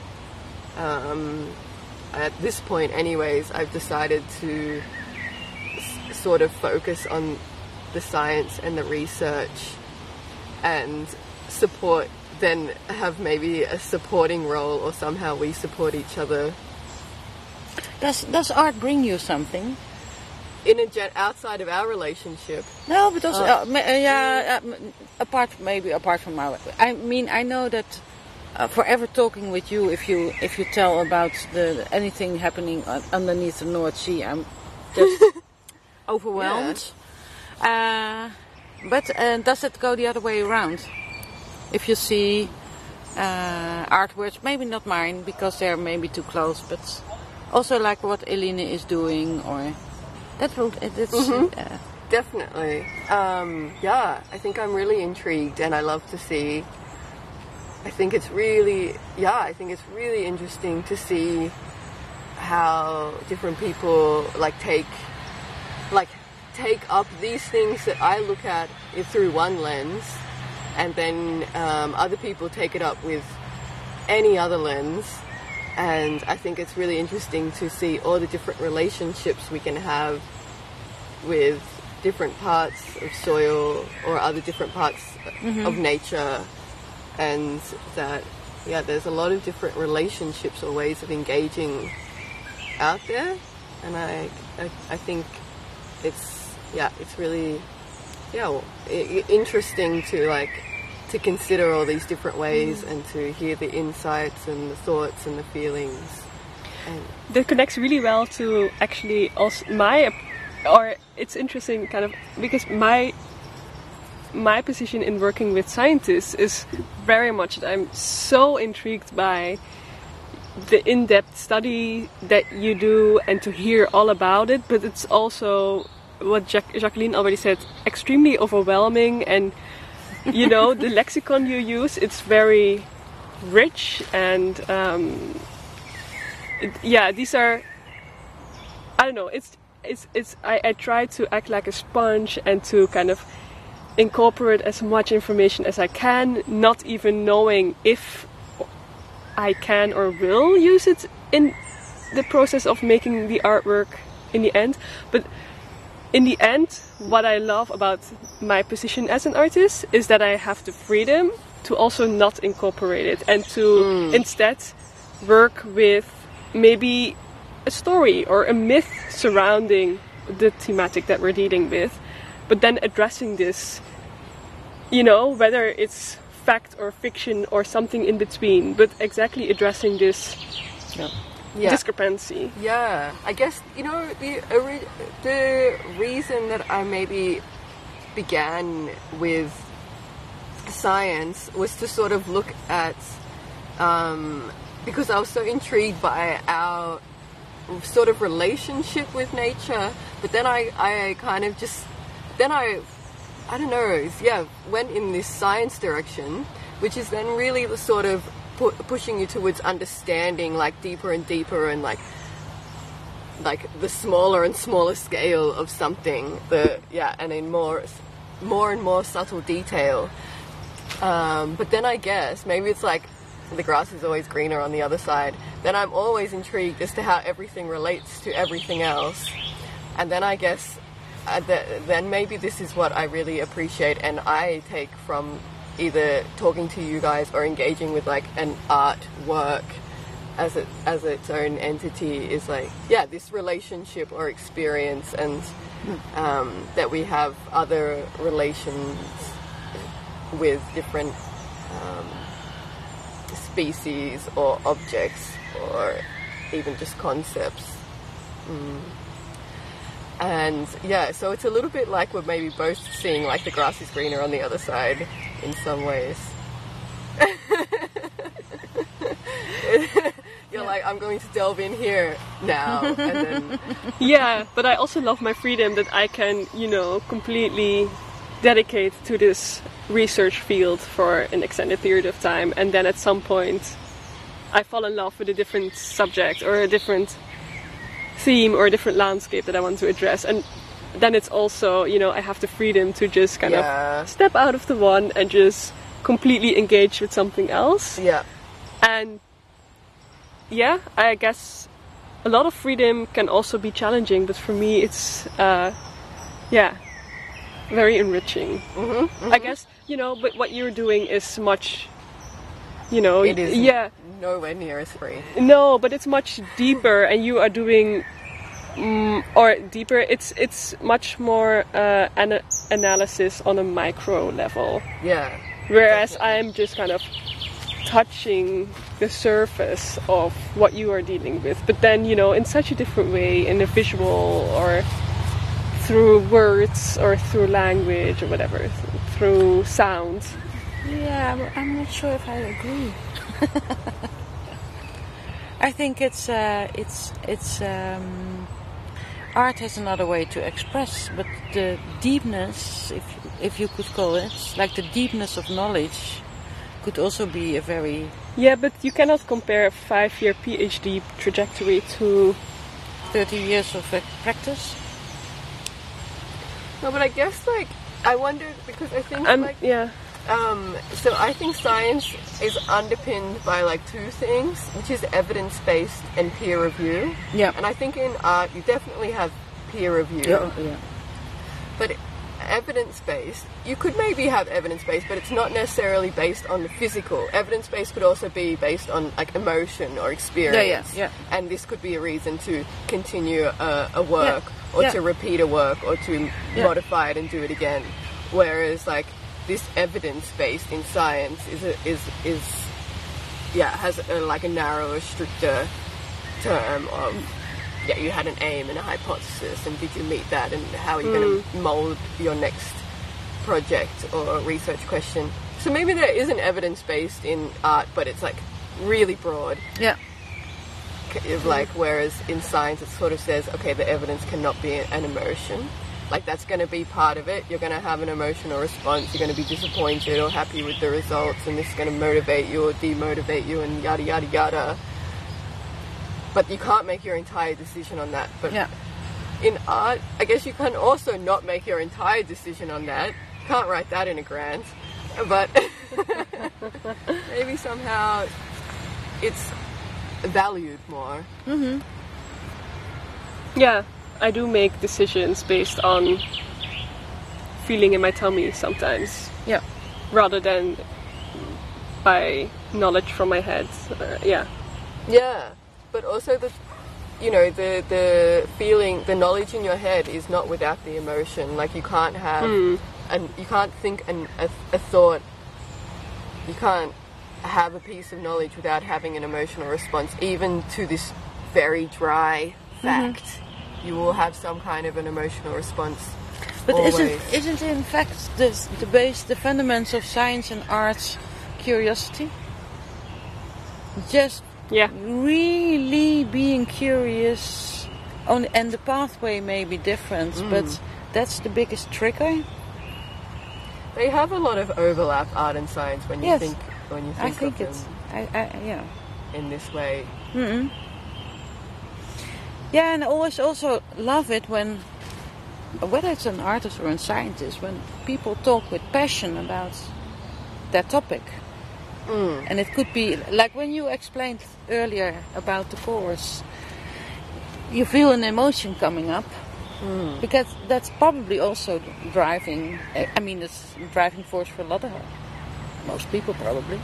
at this point anyways, I've decided to sort of focus on the science and the research and support, then have maybe a supporting role, or somehow we support each other. Does art bring you something? Outside of our relationship? No, but also, apart from our. I mean, I know that forever talking with you, if you tell about anything happening underneath the North Sea, I'm just overwhelmed. But does it go the other way around? If you see artworks, maybe not mine because they're maybe too close, but also like what Eline is doing, or that will. Definitely. I think I'm really intrigued, and I love to see. I think it's really interesting to see how different people take up these things that I look at through one lens, and then other people take it up with any other lens. And I think it's really interesting to see all the different relationships we can have with different parts of soil or other different parts of nature, and that there's a lot of different relationships or ways of engaging out there, and I think it's really interesting to consider all these different ways and to hear the insights and the thoughts and the feelings. And that connects really well to actually also it's interesting kind of because my position in working with scientists is very much that I'm so intrigued by the in-depth study that you do and to hear all about it, but it's also what Jacqueline already said, extremely overwhelming, and the lexicon you use, it's very rich, and these are, I don't know, I try to act like a sponge and to kind of incorporate as much information as I can, not even knowing if I can or will use it in the process of making the artwork in the end. But in the end, what I love about my position as an artist is that I have the freedom to also not incorporate it and to instead work with maybe a story or a myth surrounding the thematic that we're dealing with, but then addressing this, whether it's fact or fiction or something in between, but exactly addressing this discrepancy. Yeah, I guess, the reason that I maybe began with science was to sort of look at, because I was so intrigued by our sort of relationship with nature, but then I kind of just, I don't know, went in this science direction, which is then really the sort of pushing you towards understanding deeper and deeper, and like the smaller and smaller scale of something, and in more and more subtle detail. But then I guess maybe it's like the grass is always greener on the other side. Then I'm always intrigued as to how everything relates to everything else, and then I guess then maybe this is what I really appreciate and I take from either talking to you guys or engaging with an artwork as its own entity, is this relationship or experience, and that we have other relations with different species or objects or even just concepts. And so it's a little bit like we're maybe both seeing the grass is greener on the other side in some ways. You're I'm going to delve in here now, and then but I also love my freedom that I can, completely dedicate to this research field for an extended period of time, and then at some point I fall in love with a different subject or a different theme or a different landscape that I want to address. And then it's also, you know, I have the freedom to just kind of step out of the one and just completely engage with something else. Yeah. And yeah, I guess a lot of freedom can also be challenging, but for me it's very enriching. I guess, you know, but what you're doing is much, you know, It is nowhere near as free. no, but it's much deeper, and you are doing or deeper. It's much more analysis on a micro level. Yeah. Whereas Definitely. I'm just kind of touching the surface of what you are dealing with, but then, you know, in such a different way, in a visual or through words or through language or whatever, through sound. Yeah, I'm not sure if I agree. I think it's art has another way to express, but the deepness, if you could call it, like the deepness of knowledge, could also be a very... Yeah, but you cannot compare a 5-year PhD trajectory to 30 years of practice. No, but I guess, like, I wonder, because I think, yeah. So I think science is underpinned by, like, two things, which is evidence-based and peer review. Yeah. And I think in art you definitely have peer review. Yeah. But evidence-based, you could maybe have evidence-based, but it's not necessarily based on the physical. Evidence-based could also be based on, like, emotion or experience. Yeah. And this could be a reason to continue a work or to repeat a work or to modify it and do it again. Whereas, like, this evidence-based in science has a narrower, stricter term of you had an aim and a hypothesis, and did you meet that, and how are you going to mold your next project or research question. So maybe there is an evidence-based in art, but it's, like, really broad. Yeah. Like, whereas in science it sort of says, okay, the evidence cannot be an emotion. Like, that's going to be part of it. You're going to have an emotional response. You're going to be disappointed or happy with the results, and this is going to motivate you or demotivate you and yada, yada, yada. But you can't make your entire decision on that. But in art, I guess you can also not make your entire decision on that. You can't write that in a grant. But maybe somehow it's valued more. Mm-hmm. Yeah, I do make decisions based on feeling in my tummy sometimes. Yeah. Rather than by knowledge from my head. Yeah. But also the feeling, the knowledge in your head is not without the emotion. Like, you can't have, and you can't think a thought. You can't have a piece of knowledge without having an emotional response, even to this very dry fact. You will have some kind of an emotional response. But always. isn't in fact the fundamentals of science and art curiosity? Just really being curious, and the pathway may be different, but that's the biggest trigger. They have a lot of overlap, art and science, when you think I think of it's them in this way. Mm-hmm. Yeah, and I always also love it when, whether it's an artist or a scientist, when people talk with passion about their topic. And it could be, like when you explained earlier about the course, you feel an emotion coming up. Because that's probably also driving, it's driving force for a lot of most people probably.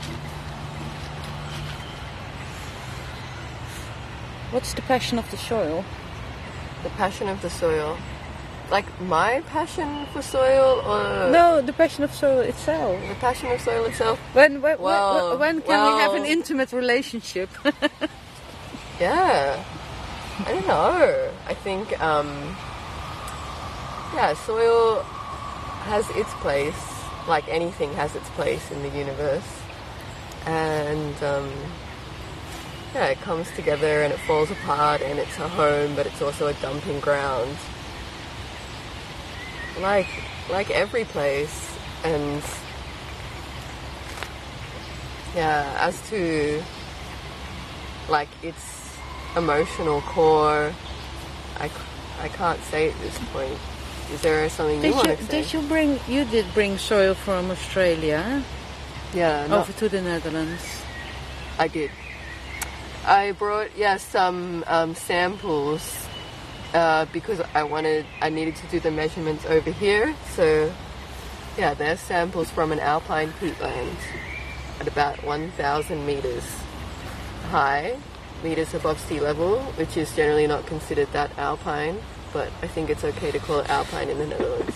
What's the passion of the soil? The passion of the soil. Like my passion for soil, or no, the passion of soil itself. The passion of soil itself. When can we have an intimate relationship? Yeah, I don't know. I think soil has its place. Like anything has its place in the universe, and it comes together and it falls apart, and it's a home, but it's also a dumping ground. Like every place. And as to like its emotional core. I can't say at this point. Is there something you want to say? You did bring soil from Australia Yeah, over to the Netherlands? I did. I brought some samples because I needed to do the measurements over here. So yeah, they're samples from an alpine peatland at about 1,000 meters high, meters above sea level, which is generally not considered that alpine, but I think it's okay to call it alpine in the Netherlands.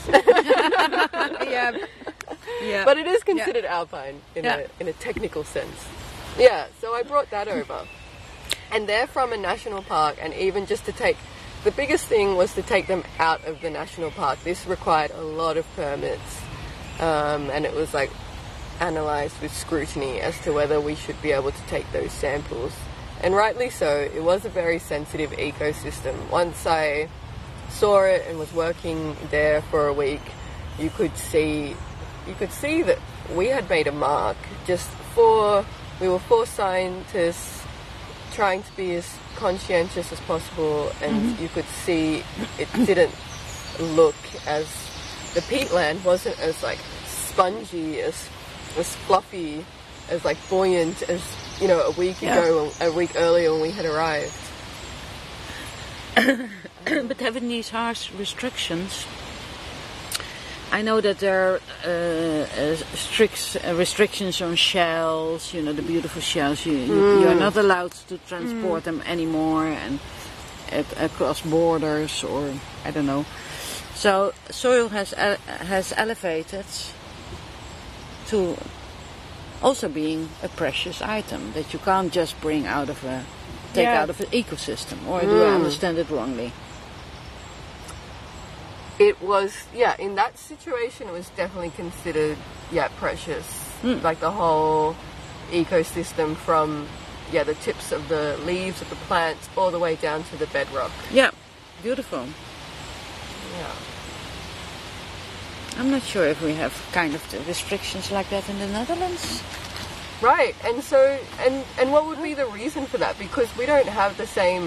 Yeah. But it is considered alpine in a technical sense. Yeah, so I brought that over. And they're from a national park, and even just to take... The biggest thing was to take them out of the national park. This required a lot of permits, and it was like analysed with scrutiny as to whether we should be able to take those samples. And rightly so, it was a very sensitive ecosystem. Once I saw it and was working there for a week, you could see that we had made a mark. We were four scientists trying to be as conscientious as possible, and you could see it didn't look as... The peatland wasn't as like spongy, as fluffy, as like buoyant as, you know, a week earlier when we had arrived. But having these harsh restrictions, I know that there are strict restrictions on shells, you know, the beautiful shells. You are not allowed to transport them anymore and across borders, or I don't know. So soil has elevated to also being a precious item that you can't just bring out of an ecosystem. Or do I understand it wrongly? It was, in that situation it was definitely considered, precious. Like the whole ecosystem from, the tips of the leaves of the plants all the way down to the bedrock. Yeah, beautiful. Yeah. I'm not sure if we have kind of the restrictions like that in the Netherlands. Right, and so, and what would be the reason for that? Because we don't have the same,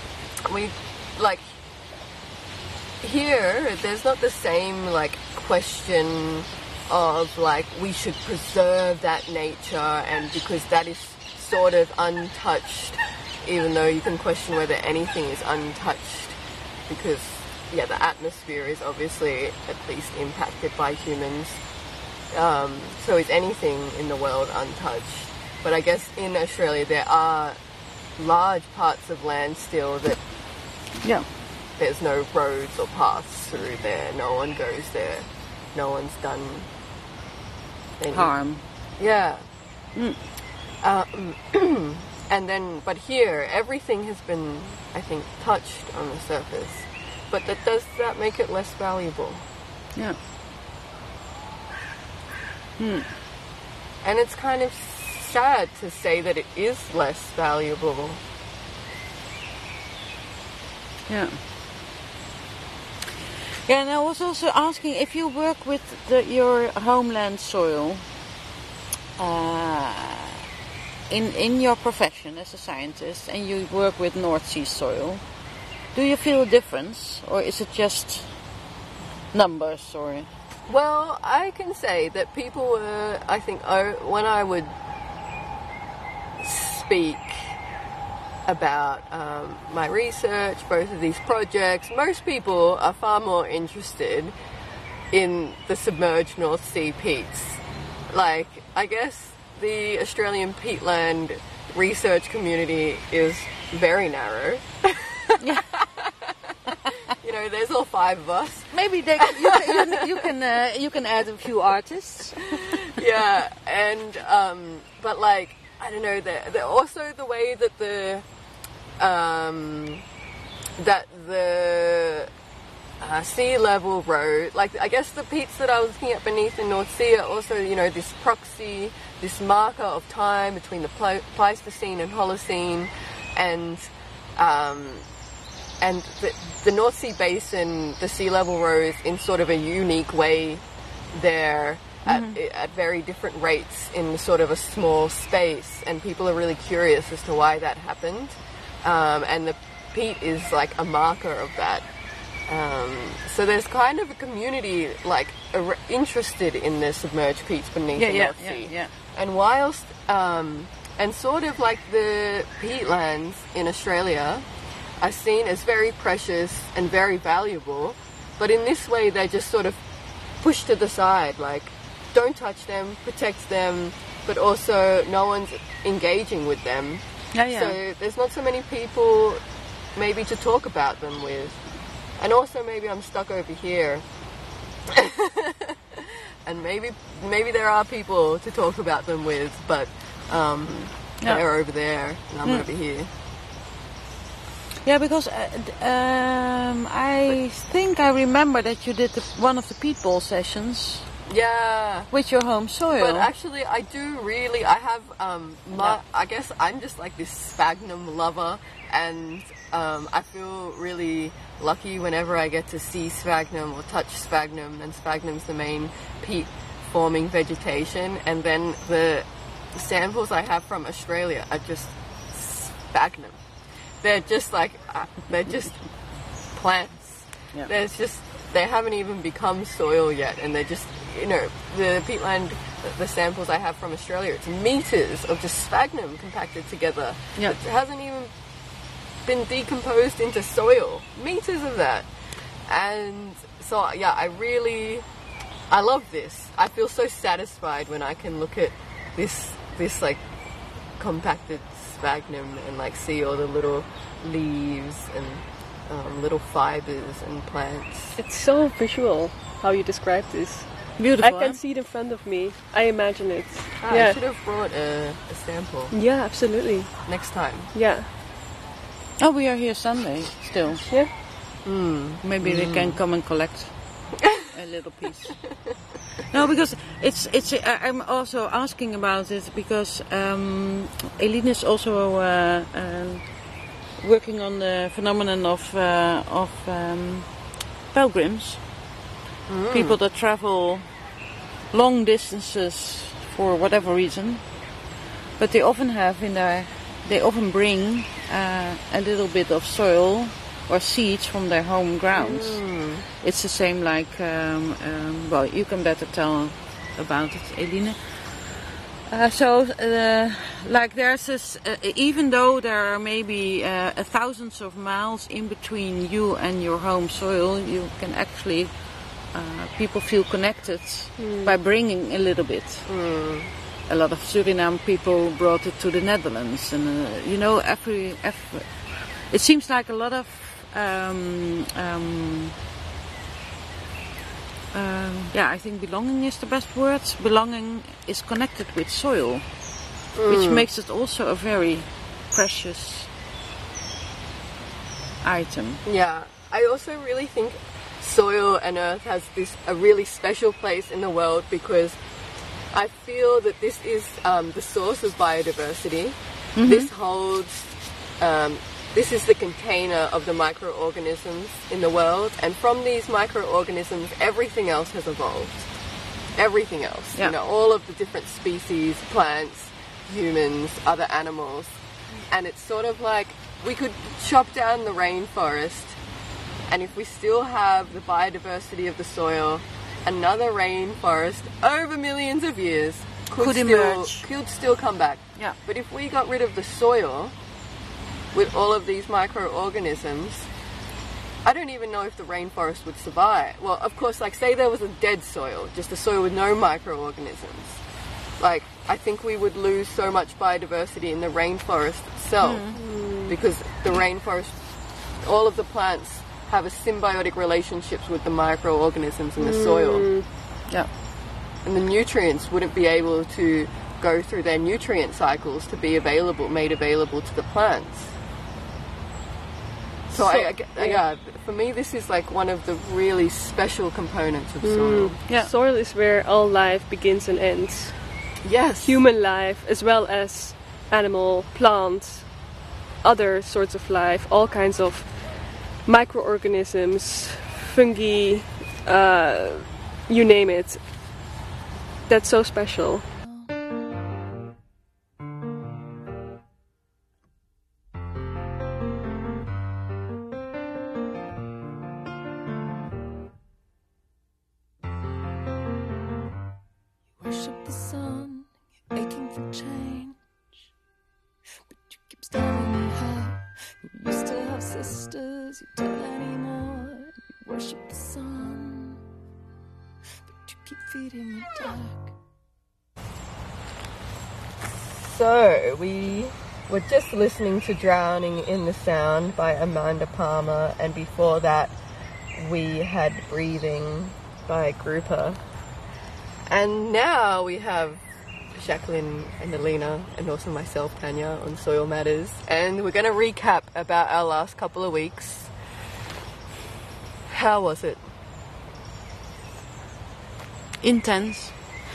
here, there's not the same, question of, we should preserve that nature, and because that is sort of untouched, even though you can question whether anything is untouched, because, the atmosphere is obviously at least impacted by humans. So is anything in the world untouched? But I guess in Australia there are large parts of land still that... There's no roads or paths through there. No one goes there. No one's done any harm. Yeah. And then, but here, everything has been, I think, touched on the surface. But does that make it less valuable? Yeah. And it's kind of sad to say that it is less valuable. Yeah. Yeah, and I was also asking if you work with your homeland soil in your profession as a scientist, and you work with North Sea soil. Do you feel a difference, or is it just numbers? Or well, I can say that people were, I think, when I would speak about my research, both of these projects, most people are far more interested in the submerged North Sea peats. I guess the Australian peatland research community is very narrow. There's all five of us. Maybe you can add a few artists. Yeah, and but I don't know. Also the way that the sea level rose. I guess the peats that I was looking at beneath the North Sea are also, this proxy, this marker of time between the Pleistocene and Holocene, and the North Sea basin, the sea level rose in sort of a unique way there, at very different rates in sort of a small space, and people are really curious as to why that happened. And the peat is like a marker of that. So there's kind of a community like interested in the submerged peats beneath the North Sea. And whilst and sort of like the peatlands in Australia are seen as very precious and very valuable, but in this way they're just sort of pushed to the side, like don't touch them, protect them, but also no one's engaging with them. So there's not so many people maybe to talk about them with. And also maybe I'm stuck over here. And maybe there are people to talk about them with, but they're over there and I'm over here. Yeah, because I think I remember that you did one of the peat ball sessions. Yeah. With your home soil. But actually, I have, I guess I'm just like this sphagnum lover, and I feel really lucky whenever I get to see sphagnum or touch sphagnum, and sphagnum's the main peat forming vegetation, and then the samples I have from Australia are just sphagnum. They're just like, they're just plants. Yeah. They haven't even become soil yet, and they're just, the peatland, the samples I have from Australia, it's meters of just sphagnum compacted together. Yeah. It hasn't even been decomposed into soil. Meters of that. And so, yeah, I love this. I feel so satisfied when I can look at this like compacted sphagnum and like see all the little leaves and little fibers and plants. It's so visual how you describe this. Beautiful. I can see it in front of me. I imagine it. I should have brought a sample. Yeah, absolutely. Next time. Yeah. Oh, we are here Sunday still. Yeah. Maybe they can come and collect a little piece. No, because I'm also asking about it because Eline is also working on the phenomenon of pilgrims, people that travel long distances for whatever reason, but they often bring a little bit of soil or seeds from their home grounds. It's the same like, well, you can better tell about it, Eline. Like there's this, even though there are maybe thousands of miles in between you and your home soil, you can actually, people feel connected by bringing a little bit. A lot of Suriname people brought it to the Netherlands, and every it seems like a lot of I think belonging is the best word. Belonging is connected with soil, which makes it also a very precious item. Yeah, I also really think soil and earth has a really special place in the world because I feel that this is the source of biodiversity. This holds, this is the container of the microorganisms in the world, and from these microorganisms, everything else has evolved. Everything else, all of the different species, plants, humans, other animals, and it's sort of like we could chop down the rainforest, and if we still have the biodiversity of the soil, another rainforest over millions of years could still come back. Yeah. But if we got rid of the soil with all of these microorganisms, I don't even know if the rainforest would survive. Well, of course, like say there was a dead soil, just a soil with no microorganisms. Like, I think we would lose so much biodiversity in the rainforest itself because the rainforest, all of the plants have a symbiotic relationships with the microorganisms in the soil. Yeah. And the nutrients wouldn't be able to go through their nutrient cycles to be made available to the plants. So for me, this is like one of the really special components of soil. Yeah. Soil is where all life begins and ends. Yes. Human life, as well as animal, plants, other sorts of life, all kinds of microorganisms, fungi, you name it. that's so special. Worship the sun, you're aching for change, but you keep starting me how you used to have sisters, you don't anymore. You worship the sun, but you keep feeding the dark. So, we were just listening to Drowning in the Sound by Amanda Palmer, and before that we had Breathing by Grouper. And now we have Jacqueline and Alina, and also myself, Tanya, on Soil Matters, and we're going to recap about our last couple of weeks. How was it? Intense.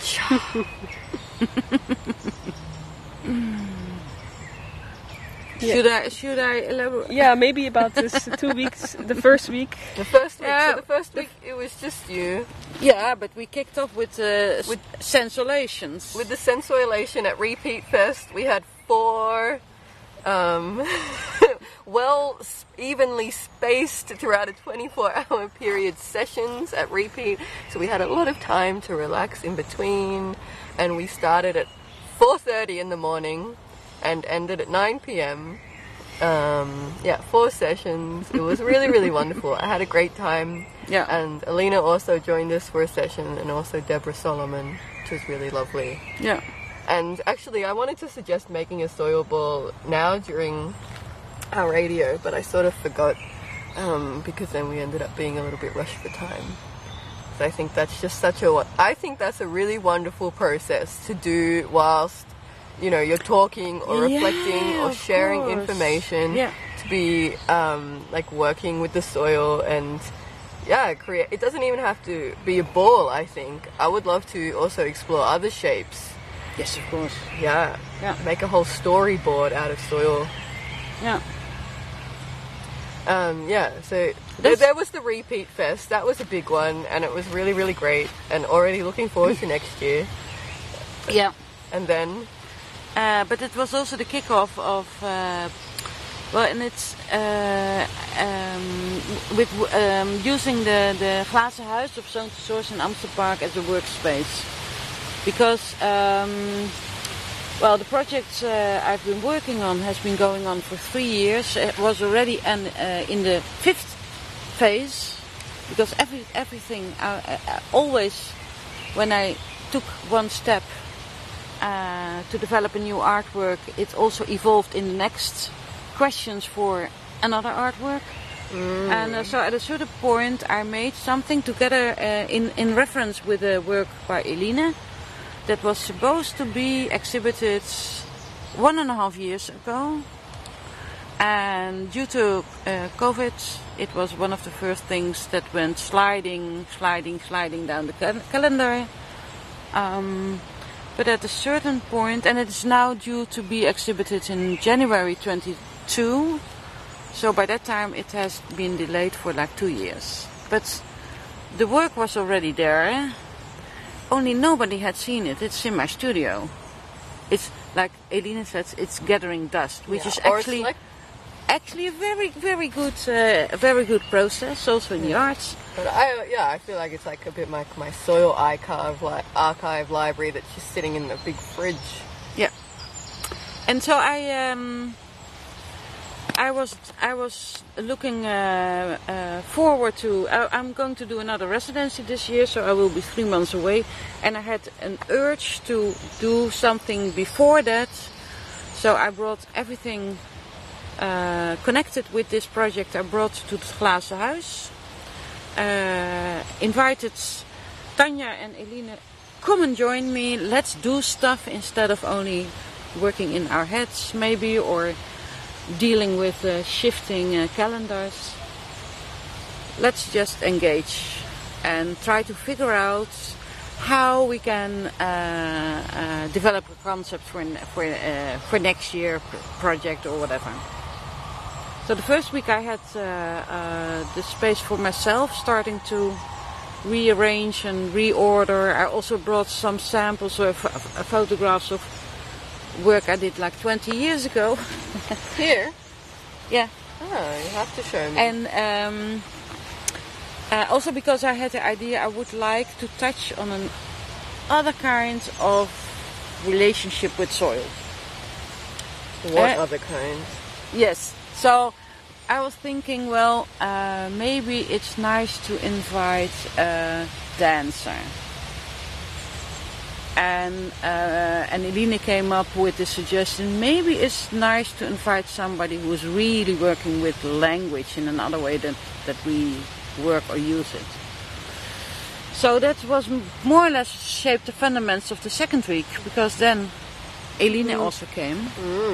Should I elaborate? Yeah, maybe about this 2 weeks, the first week. The first week it was just you. Yeah, but we kicked off with Sensolations. With the Sensualation at Repeat Fest, we had 4 evenly spaced throughout a 24-hour period sessions at Repeat. So we had a lot of time to relax in between, and we started at 4:30 in the morning and ended at 9 p.m. 4 sessions. It was really, really wonderful. I had a great time. Yeah. And Alina also joined us for a session, and also Deborah Solomon, which was really lovely. Yeah. And actually, I wanted to suggest making a soil ball now during our radio, but I sort of forgot because then we ended up being a little bit rushed for time. So I think that's just I think that's a really wonderful process to do whilst, you know, you're talking or reflecting or sharing information. Yeah. To be like working with the soil and create. It doesn't even have to be a ball. I think I would love to also explore other shapes. Yes, of course. Yeah. Make a whole storyboard out of soil. Yeah. So there was the Repeat Fest. That was a big one, and it was really, really great. And already looking forward to next year. Yeah. And then, but it was also the kickoff of, and it's with using the Glazen Huis of Zone to Source in Amsterdam Park as a workspace, because. The project I've been working on has been going on for 3 years. It was already in the 5th phase, because everything always, when I took one step to develop a new artwork, it also evolved in the next questions for another artwork. And so at a certain point I made something together in reference with a work by Eline that was supposed to be exhibited 1.5 years ago, and due to COVID, it was one of the first things that went sliding down the calendar. But at a certain point, and it is now due to be exhibited in January 22, so by that time it has been delayed for like 2 years. But the work was already there. Only nobody had seen it. It's in my studio. It's like Eline says, it's gathering dust, which is actually a very, very good process, also in the arts. But I feel like it's like a bit like my soil archive library that's just sitting in the big fridge. Yeah. And so I was looking forward to. I'm going to do another residency this year, so I will be 3 months away. And I had an urge to do something before that, so I brought everything connected with this project. I brought to the Glazen Huis. Invited Tanya and Eline, come and join me. Let's do stuff instead of only working in our heads, maybe, or dealing with shifting calendars. Let's just engage and try to figure out how we can develop a concept for next year project or whatever. So the first week I had the space for myself, starting to rearrange and reorder. I also brought some samples of photographs of work I did like 20 years ago. Here? Yeah. Oh, you have to show me. And also because I had the idea I would like to touch on other kinds of relationship with soil. What other kinds? Yes. So I was thinking, well, maybe it's nice to invite a dancer. And Eline came up with the suggestion, maybe it's nice to invite somebody who's really working with language in another way that we work or use it. So that was more or less shaped the fundamentals of the second week, because then Eline also came.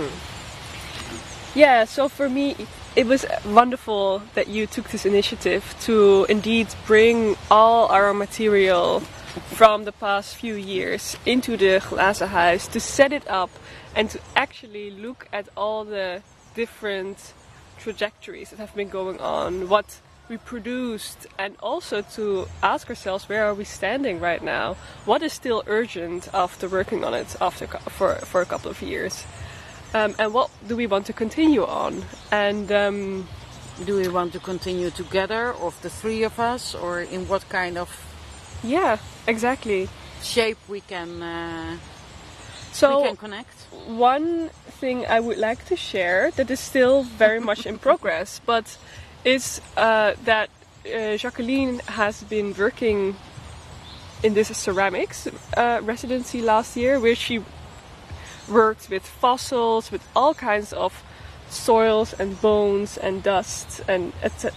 Yeah, so for me, it was wonderful that you took this initiative to indeed bring all our material from the past few years into the Glazen Huis, to set it up and to actually look at all the different trajectories that have been going on, what we produced, and also to ask ourselves, where are we standing right now? What is still urgent after working on it for a couple of years? And what do we want to continue on? And do we want to continue together, of the three of us, or in what kind of exactly shape we can connect? One thing I would like to share that is still very much in progress, but is that Jacqueline has been working in this ceramics residency last year, where she worked with fossils, with all kinds of soils and bones and dust and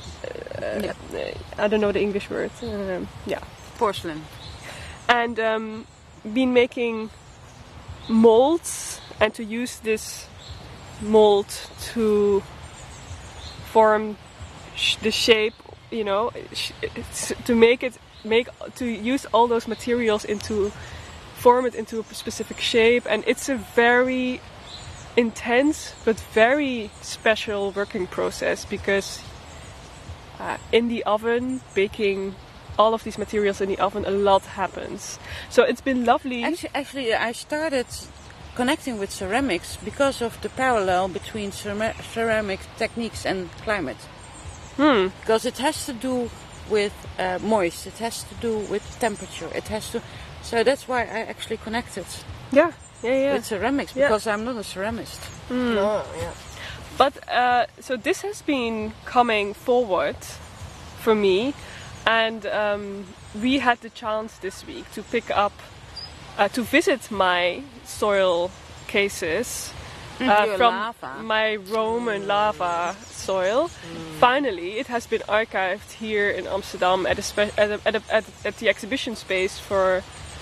I don't know the English word. Porcelain. And been making molds, and to use this mold to form the shape, to use all those materials form it into a specific shape. And it's a very intense but very special working process, because in the oven, baking all of these materials in the oven, a lot happens. So it's been lovely. Actually, I started connecting with ceramics because of the parallel between ceramic techniques and climate. Because it has to do with moist, it has to do with temperature, so that's why I actually connected with ceramics, because I'm not a ceramist. But so this has been coming forward for me, and we had the chance this week to pick up, to visit my soil cases from lava. my Roman lava soil. Finally, it has been archived here in Amsterdam at the exhibition space for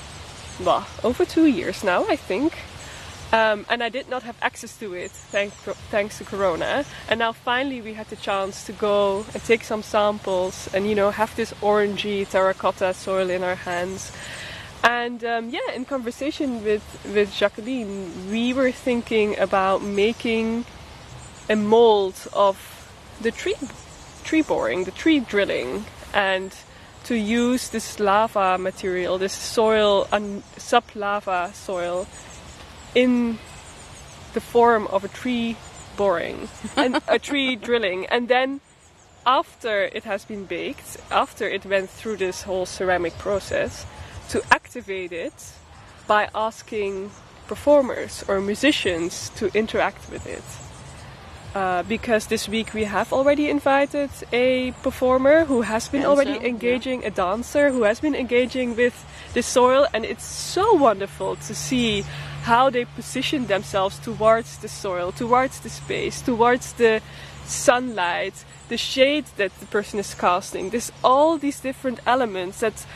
over 2 years now, I think. And I did not have access to it thanks to Corona. And now finally we had the chance to go and take some samples and have this orangey terracotta soil in our hands. And in conversation with Jacqueline, we were thinking about making a mold of the tree boring, the tree drilling, and to use this lava material, this soil, sub-lava soil, in the form of a tree boring and a tree drilling. And then after it has been baked, after it went through this whole ceramic process, to activate it by asking performers or musicians to interact with it. Because this week we have already invited a performer who has been already engaging, a dancer who has been engaging with the soil, and it's so wonderful to see how they position themselves towards the soil, towards the space, towards the sunlight, the shade that the person is casting. There's all these different elements that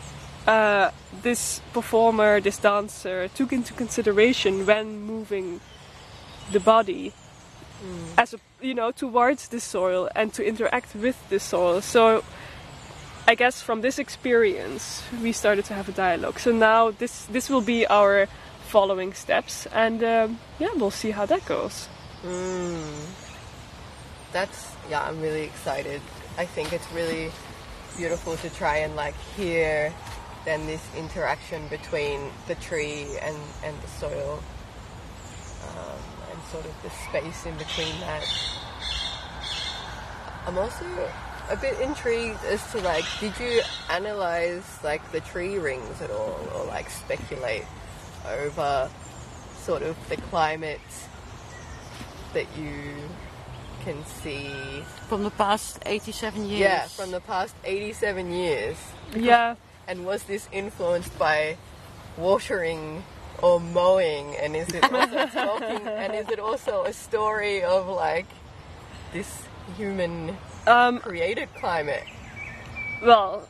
this performer, this dancer, took into consideration when moving the body as towards the soil and to interact with the soil. So I guess from this experience we started to have a dialogue. So now this will be our following steps, and we'll see how that goes. I'm really excited. I think it's really beautiful to try and like hear then this interaction between the tree and the soil, and sort of the space in between that. I'm also a bit intrigued as to like, did you analyze like the tree rings at all, or like speculate over sort of the climate that you can see From the past 87 years. Yeah, from the past 87 years. Yeah. And was this influenced by watering or mowing? And is it also talking? And is it also a story of like this human created climate? Well,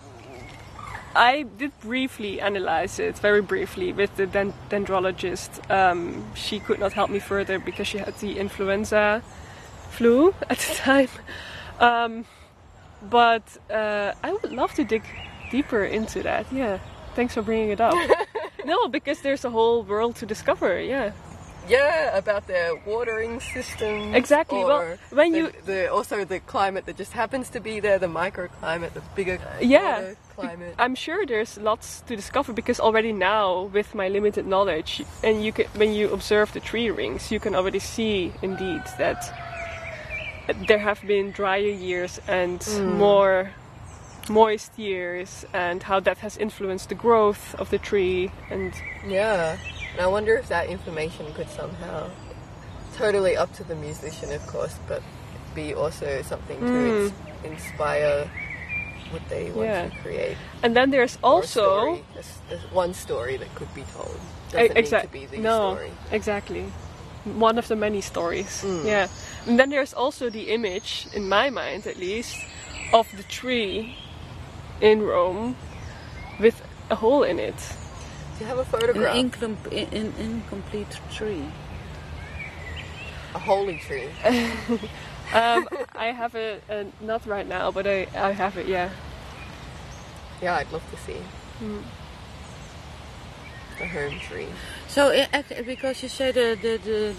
I did briefly analyze it, very briefly, with the dendrologist. She could not help me further because she had the influenza flu at the time. But I would love to dig deeper into that. Yeah, thanks for bringing it up. No, because there's a whole world to discover. Yeah. Yeah, about their watering system. Exactly. Well, when you also the climate that just happens to be there, the microclimate, the bigger climate. I'm sure there's lots to discover because already now, with my limited knowledge, and when you observe the tree rings, you can already see indeed that there have been drier years and more moist years, and how that has influenced the growth of the tree. And yeah. And I wonder if that information could somehow, totally up to the musician of course, but be also something to inspire what they want to create. And then there's also there's one story that could be told. Doesn't need to be the story. Exactly. One of the many stories. Yeah. And then there's also the image, in my mind at least, of the tree in Rome with a hole in it. Do you have a photograph? An incomplete tree. A holy tree. I have a not right now, but I have it. Yeah. Yeah, I'd love to see a home tree. So, because you say the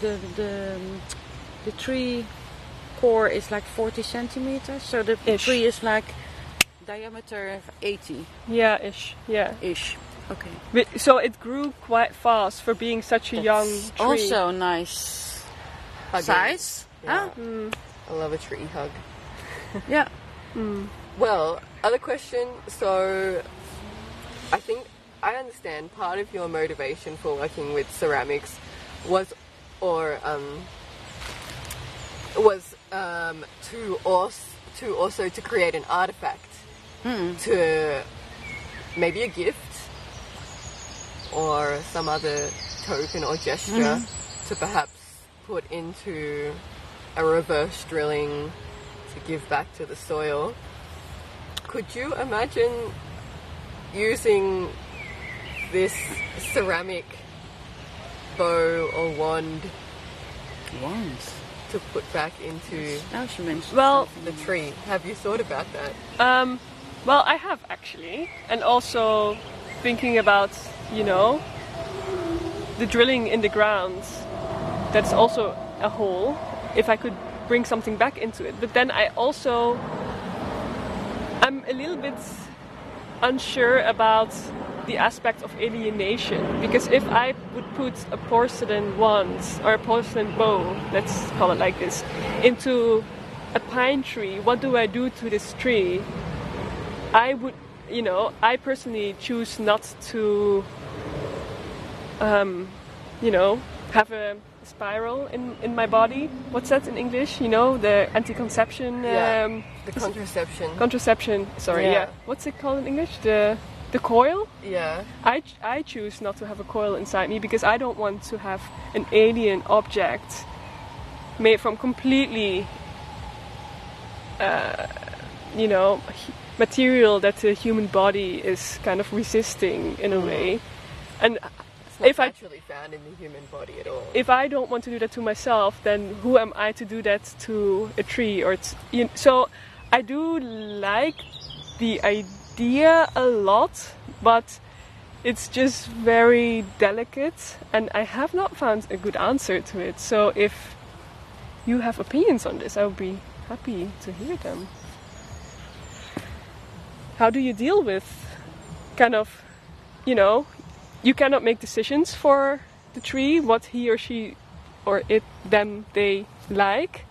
tree core is like 40 centimeters, so the tree is like diameter of 80. Yeah, ish. Yeah. Ish. Okay. So it grew quite fast for being such a young tree. Also nice size. Yeah. I love a tree hug. Yeah. Well, other question. So, I think I understand part of your motivation for working with ceramics was to also to create an artifact, to maybe a gift or some other token or gesture to perhaps put into a reverse drilling to give back to the soil. Could you imagine using this ceramic bow or wand to put back into the tree? Have you thought about that? Well, I have actually, and also thinking about, the drilling in the ground. That's also a hole. If I could bring something back into it, but then I'm a little bit unsure about the aspect of alienation, because if I would put a porcelain wand or a porcelain bow, let's call it like this, into a pine tree, what do I do to this tree? I would, I personally choose not to, have a spiral in my body. What's that in English? The anti-conception. The contraception. Contraception. Sorry. Yeah. What's it called in English? The coil. Yeah. I choose not to have a coil inside me because I don't want to have an alien object made from completely, material that the human body is kind of resisting in a way. And if I actually found in the human body at all. If I don't want to do that to myself, then who am I to do that to a tree? So I do like the idea a lot, but it's just very delicate, and I have not found a good answer to it. So if you have opinions on this, I would be happy to hear them. how do you deal with kind of, you cannot make decisions for the tree, what he or she or it, them, they like.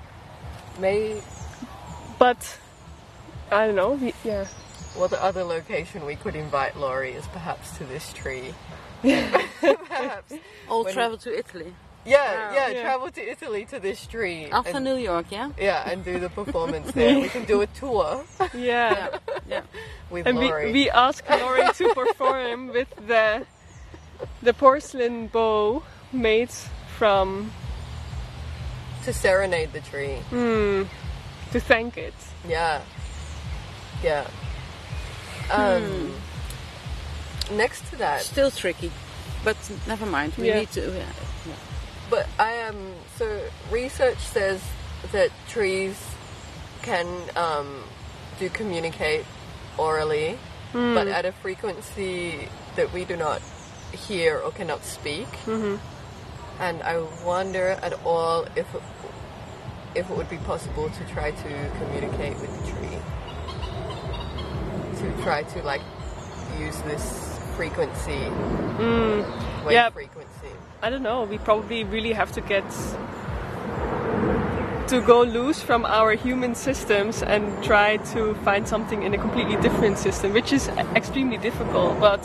But, I don't know, yeah. Well, the other location we could invite Laurie is perhaps to this tree. Perhaps. All travel to Italy. Yeah, travel to Italy to this tree. After New York, yeah? Yeah, and do the performance there. We can do a tour. Yeah. With And Laurie. we asked Laurie to perform with the porcelain bow made from... To serenade the tree. to thank it. Yeah. Next to that... Still tricky. But never mind. We need to... But so research says that trees can do communicate orally, but at a frequency that we do not hear or cannot speak. And I wonder at all if it would be possible to try to communicate with the tree, to try to like use this frequency, wave frequency. I don't know, we probably really have to go loose from our human systems and try to find something in a completely different system, which is extremely difficult. But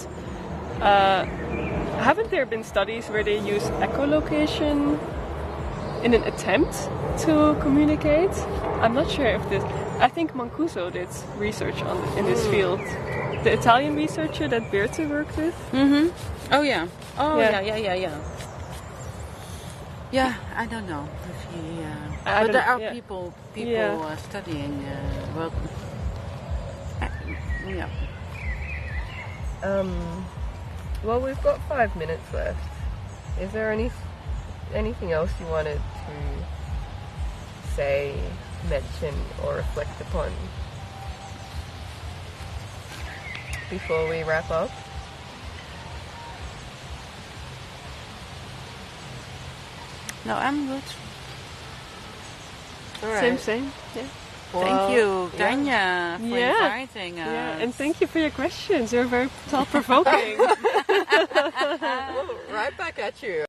haven't there been studies where they use echolocation in an attempt to communicate? I'm not sure if this... I think Mancuso did research in this field. The Italian researcher that Beerte worked with. Oh yeah. Yeah, I don't know if he... but there are people studying... Well, we've got 5 minutes left. Is there anything else you wanted to say, mention, or reflect upon before we wrap up? No, I'm good. All right. Same. Yeah. Well, thank you, Tanya, for inviting us. Yeah, and thank you for your questions. They're very thought-provoking. Right back at you.